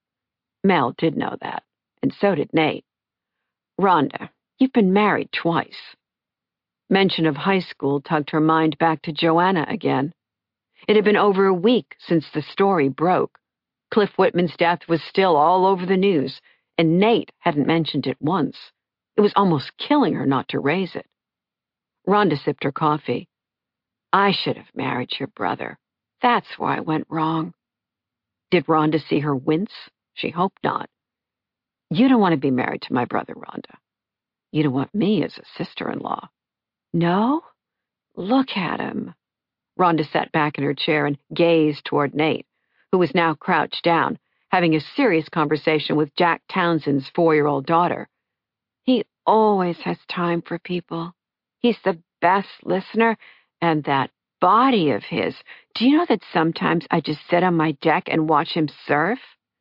Mel did know that, and so did Nate. "Rhonda, you've been married twice." Mention of high school tugged her mind back to Joanna again. It had been over a week since the story broke. Cliff Whitman's death was still all over the news, and Nate hadn't mentioned it once. It was almost killing her not to raise it. Rhonda sipped her coffee. "I should have married your brother. That's where I went wrong." Did Rhonda see her wince? She hoped not. "You don't want to be married to my brother, Rhonda. You don't want me as a sister-in-law." "No? Look at him." Rhonda sat back in her chair and gazed toward Nate, who was now crouched down, having a serious conversation with Jack Townsend's 4-year-old daughter. "He always has time for people. He's the best listener, and that body of his. Do you know that sometimes I just sit on my deck and watch him surf?"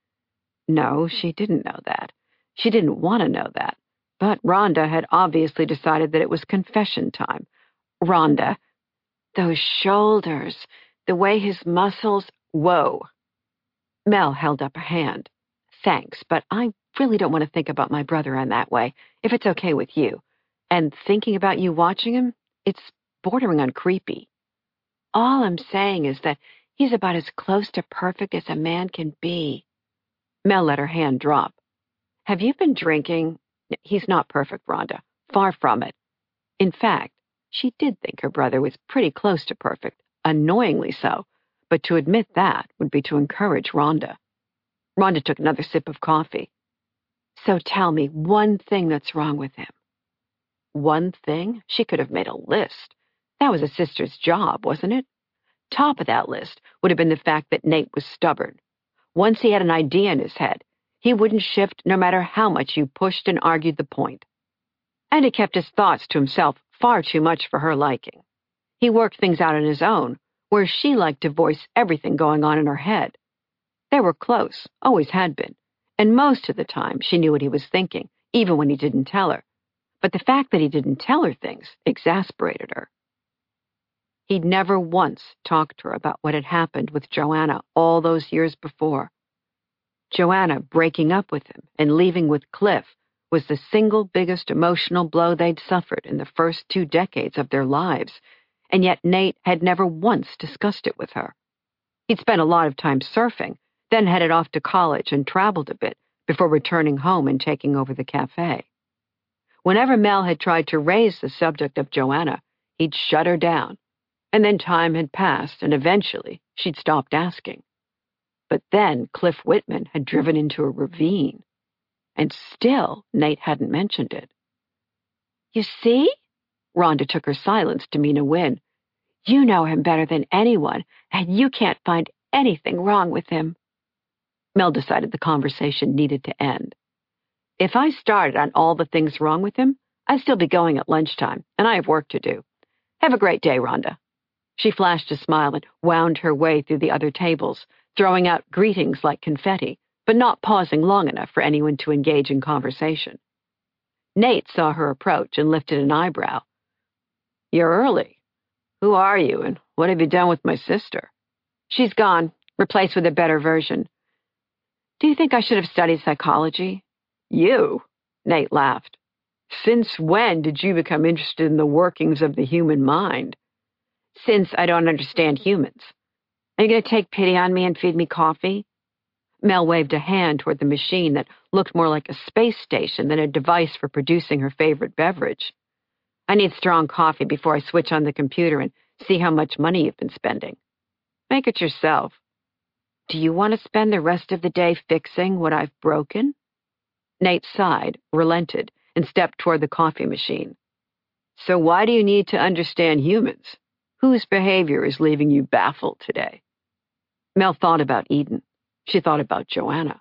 No, she didn't know that. She didn't want to know that. But Rhonda had obviously decided that it was confession time. "Rhonda, those shoulders, the way his muscles—" "Whoa." Mel held up a hand. "Thanks, but I really don't want to think about my brother in that way, if it's okay with you. And thinking about you watching him, it's bordering on creepy. All I'm saying is that he's about as close to perfect as a man can be." Mel let her hand drop. "Have you been drinking?" "He's not perfect, Rhonda. Far from it." In fact, she did think her brother was pretty close to perfect, annoyingly so, but to admit that would be to encourage Rhonda. Rhonda took another sip of coffee. "So tell me one thing that's wrong with him." One thing? She could have made a list. That was a sister's job, wasn't it? Top of that list would have been the fact that Nate was stubborn. Once he had an idea in his head, he wouldn't shift no matter how much you pushed and argued the point. And he kept his thoughts to himself far too much for her liking. He worked things out on his own, whereas she liked to voice everything going on in her head. They were close, always had been, and most of the time she knew what he was thinking, even when he didn't tell her. But the fact that he didn't tell her things exasperated her. He'd never once talked to her about what had happened with Joanna all those years before. Joanna breaking up with him and leaving with Cliff was the single biggest emotional blow they'd suffered in the first 2 decades of their lives, and yet Nate had never once discussed it with her. He'd spent a lot of time surfing, then headed off to college and traveled a bit before returning home and taking over the cafe. Whenever Mel had tried to raise the subject of Joanna, he'd shut her down, and then time had passed and eventually she'd stopped asking. But then Cliff Whitman had driven into a ravine, and still Nate hadn't mentioned it. "You see?" Rhonda took her silence to mean a win. "You know him better than anyone, and you can't find anything wrong with him." Mel decided the conversation needed to end. "If I started on all the things wrong with him, I'd still be going at lunchtime, and I have work to do. Have a great day, Rhonda." She flashed a smile and wound her way through the other tables, throwing out greetings like confetti, but not pausing long enough for anyone to engage in conversation. Nate saw her approach and lifted an eyebrow. "You're early. Who are you, and what have you done with my sister?" "She's gone, replaced with a better version." "Do you think I should have studied psychology?" "You?" Nate laughed. "Since when did you become interested in the workings of the human mind?" "Since I don't understand humans. Are you going to take pity on me and feed me coffee?" Mel waved a hand toward the machine that looked more like a space station than a device for producing her favorite beverage. "I need strong coffee before I switch on the computer and see how much money you've been spending." "Make it yourself." "Do you want to spend the rest of the day fixing what I've broken?" Nate sighed, relented, and stepped toward the coffee machine. "So why do you need to understand humans? Whose behavior is leaving you baffled today?" Mel thought about Eden. She thought about Joanna.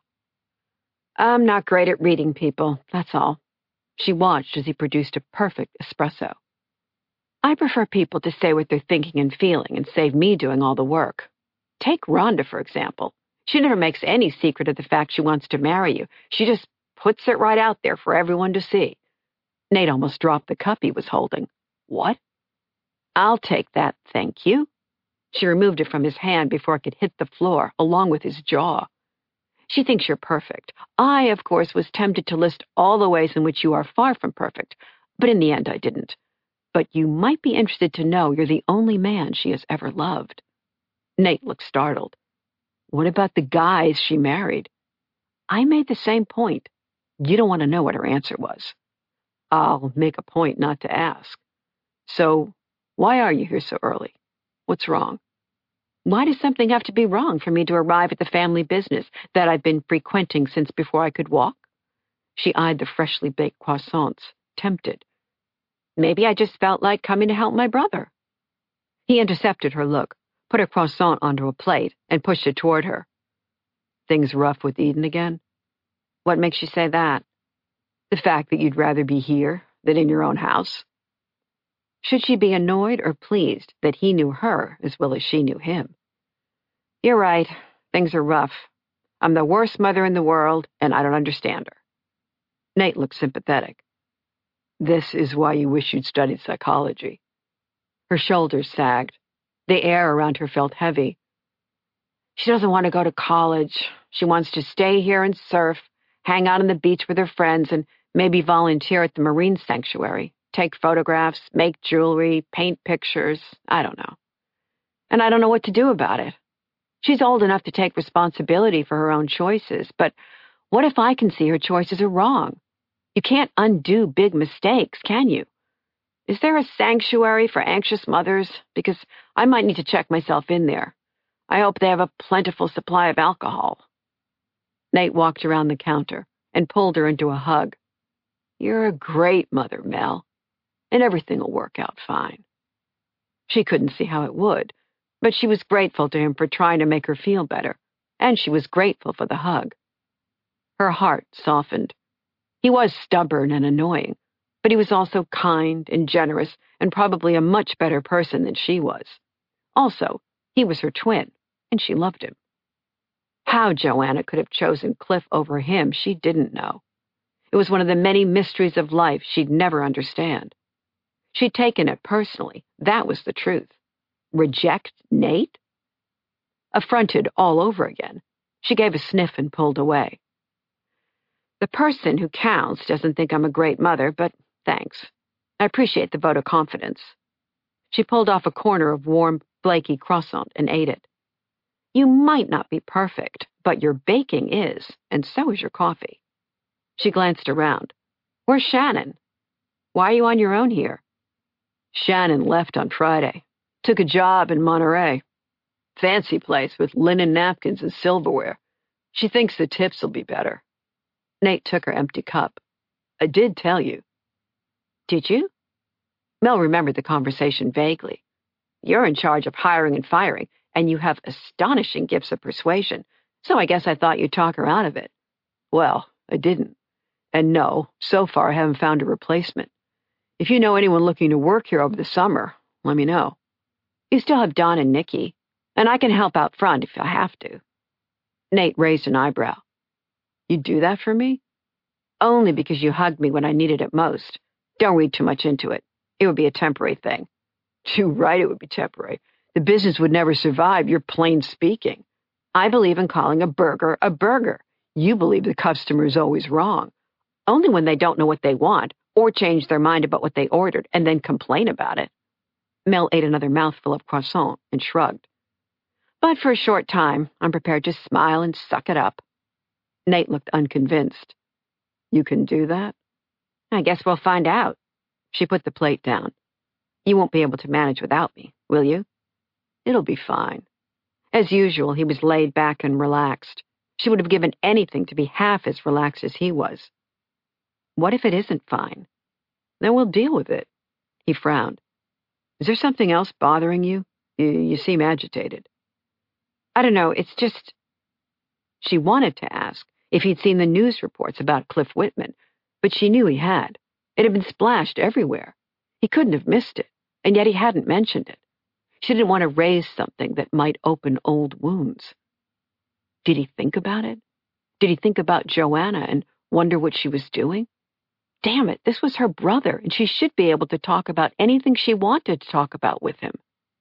"I'm not great at reading people, that's all." She watched as he produced a perfect espresso. "I prefer people to say what they're thinking and feeling and save me doing all the work. Take Rhonda, for example. She never makes any secret of the fact she wants to marry you. She just puts it right out there for everyone to see." Nate almost dropped the cup he was holding. "What?" "I'll take that, thank you." She removed it from his hand before it could hit the floor, along with his jaw. "She thinks you're perfect. I, of course, was tempted to list all the ways in which you are far from perfect, but in the end I didn't. But you might be interested to know you're the only man she has ever loved." Nate looked startled. "What about the guys she married?" "I made the same point." You don't want to know what her answer was. "I'll make a point not to ask. So, why are you here so early? What's wrong?" "Why does something have to be wrong for me to arrive at the family business that I've been frequenting since before I could walk?" She eyed the freshly baked croissants, tempted. "Maybe I just felt like coming to help my brother." He intercepted her look, put a croissant onto a plate, and pushed it toward her. "Things rough with Eden again?" "What makes you say that?" "The fact that you'd rather be here than in your own house." Should she be annoyed or pleased that he knew her as well as she knew him? "You're right. Things are rough. I'm the worst mother in the world, and I don't understand her." Nate looked sympathetic. "This is why you wish you'd studied psychology." Her shoulders sagged. The air around her felt heavy. "She doesn't want to go to college. She wants to stay here and surf, hang out on the beach with her friends, and maybe volunteer at the marine sanctuary. Take photographs, make jewelry, paint pictures. I don't know. And I don't know what to do about it. She's old enough to take responsibility for her own choices, but what if I can see her choices are wrong? You can't undo big mistakes, can you? Is there a sanctuary for anxious mothers? Because I might need to check myself in there. I hope they have a plentiful supply of alcohol." Nate walked around the counter and pulled her into a hug. "You're a great mother, Mel, and everything will work out fine." She couldn't see how it would, but she was grateful to him for trying to make her feel better, and she was grateful for the hug. Her heart softened. He was stubborn and annoying, but he was also kind and generous and probably a much better person than she was. Also, he was her twin, and she loved him. How Joanna could have chosen Cliff over him, she didn't know. It was one of the many mysteries of life she'd never understand. She'd taken it personally, that was the truth. Reject Nate? Affronted all over again, she gave a sniff and pulled away. The person who counts doesn't think I'm a great mother, but thanks. I appreciate the vote of confidence. She pulled off a corner of warm, flaky croissant and ate it. You might not be perfect, but your baking is, and so is your coffee. She glanced around. Where's Shannon? Why are you on your own here? Shannon left on Friday. Took a job in Monterey. Fancy place with linen napkins and silverware. She thinks the tips will be better. Nate took her empty cup. I did tell you. Did you? Mel remembered the conversation vaguely. You're in charge of hiring and firing, and you have astonishing gifts of persuasion, so I guess I thought you'd talk her out of it. Well, I didn't. And no, so far I haven't found a replacement. If you know anyone looking to work here over the summer, let me know. You still have Don and Nikki, and I can help out front if I have to. Nate raised an eyebrow. You'd do that for me? Only because you hugged me when I needed it most. Don't read too much into it. It would be a temporary thing. Too right it would be temporary. The business would never survive, you're plain speaking. I believe in calling a burger a burger. You believe the customer is always wrong. Only when they don't know what they want, or change their mind about what they ordered, and then complain about it. Mel ate another mouthful of croissant and shrugged. But for a short time, I'm prepared to smile and suck it up. Nate looked unconvinced. You can do that? I guess we'll find out. She put the plate down. You won't be able to manage without me, will you? It'll be fine. As usual, he was laid back and relaxed. She would have given anything to be half as relaxed as he was. What if it isn't fine? Then we'll deal with it. He frowned. Is there something else bothering you? You seem agitated. I don't know, it's just... She wanted to ask if he'd seen the news reports about Cliff Whitman, but she knew he had. It had been splashed everywhere. He couldn't have missed it, and yet he hadn't mentioned it. She didn't want to raise something that might open old wounds. Did he think about it? Did he think about Joanna and wonder what she was doing? Damn it, this was her brother, and she should be able to talk about anything she wanted to talk about with him.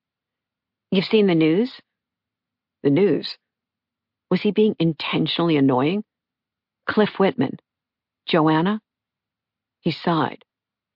You've seen the news? The news? Was he being intentionally annoying? Cliff Whitman. Joanna? He sighed.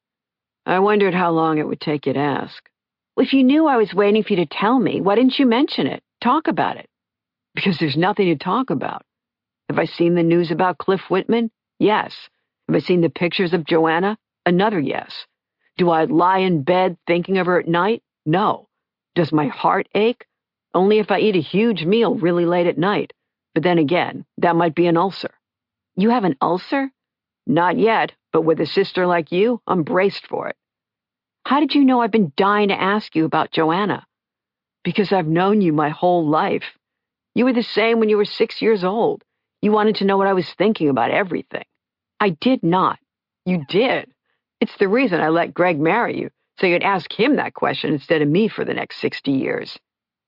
I wondered how long it would take you to ask. Well, if you knew I was waiting for you to tell me, why didn't you mention it? Talk about it. Because there's nothing to talk about. Have I seen the news about Cliff Whitman? Yes. Have I seen the pictures of Joanna? Another yes. Do I lie in bed thinking of her at night? No. Does my heart ache? Only if I eat a huge meal really late at night. But then again, that might be an ulcer. You have an ulcer? Not yet, but with a sister like you, I'm braced for it. How did you know I've been dying to ask you about Joanna? Because I've known you my whole life. You were the same when you were 6 years old. You wanted to know what I was thinking about everything. I did not. You did. It's the reason I let Greg marry you, so you'd ask him that question instead of me for the next 60 years.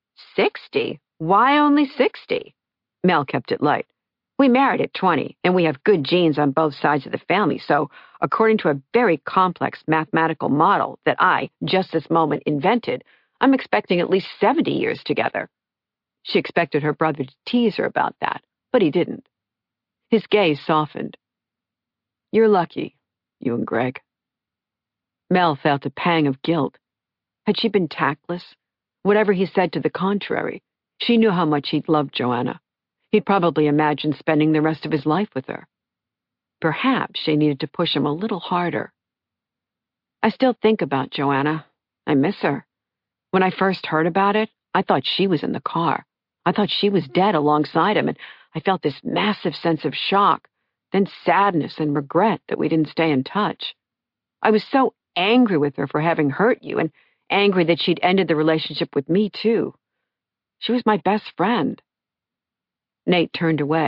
60? Why only 60? Mel kept it light. We married at 20, and we have good genes on both sides of the family, so according to a very complex mathematical model that I, just this moment, invented, I'm expecting at least 70 years together. She expected her brother to tease her about that, but he didn't. His gaze softened. You're lucky, you and Greg. Mel felt a pang of guilt. Had she been tactless? Whatever he said to the contrary, she knew how much he'd loved Joanna. He'd probably imagined spending the rest of his life with her. Perhaps she needed to push him a little harder. I still think about Joanna. I miss her. When I first heard about it, I thought she was in the car. I thought she was dead alongside him, and I felt this massive sense of shock, then sadness and regret that we didn't stay in touch. I was so angry with her for having hurt you, and angry that she'd ended the relationship with me, too. She was my best friend. Nate turned away.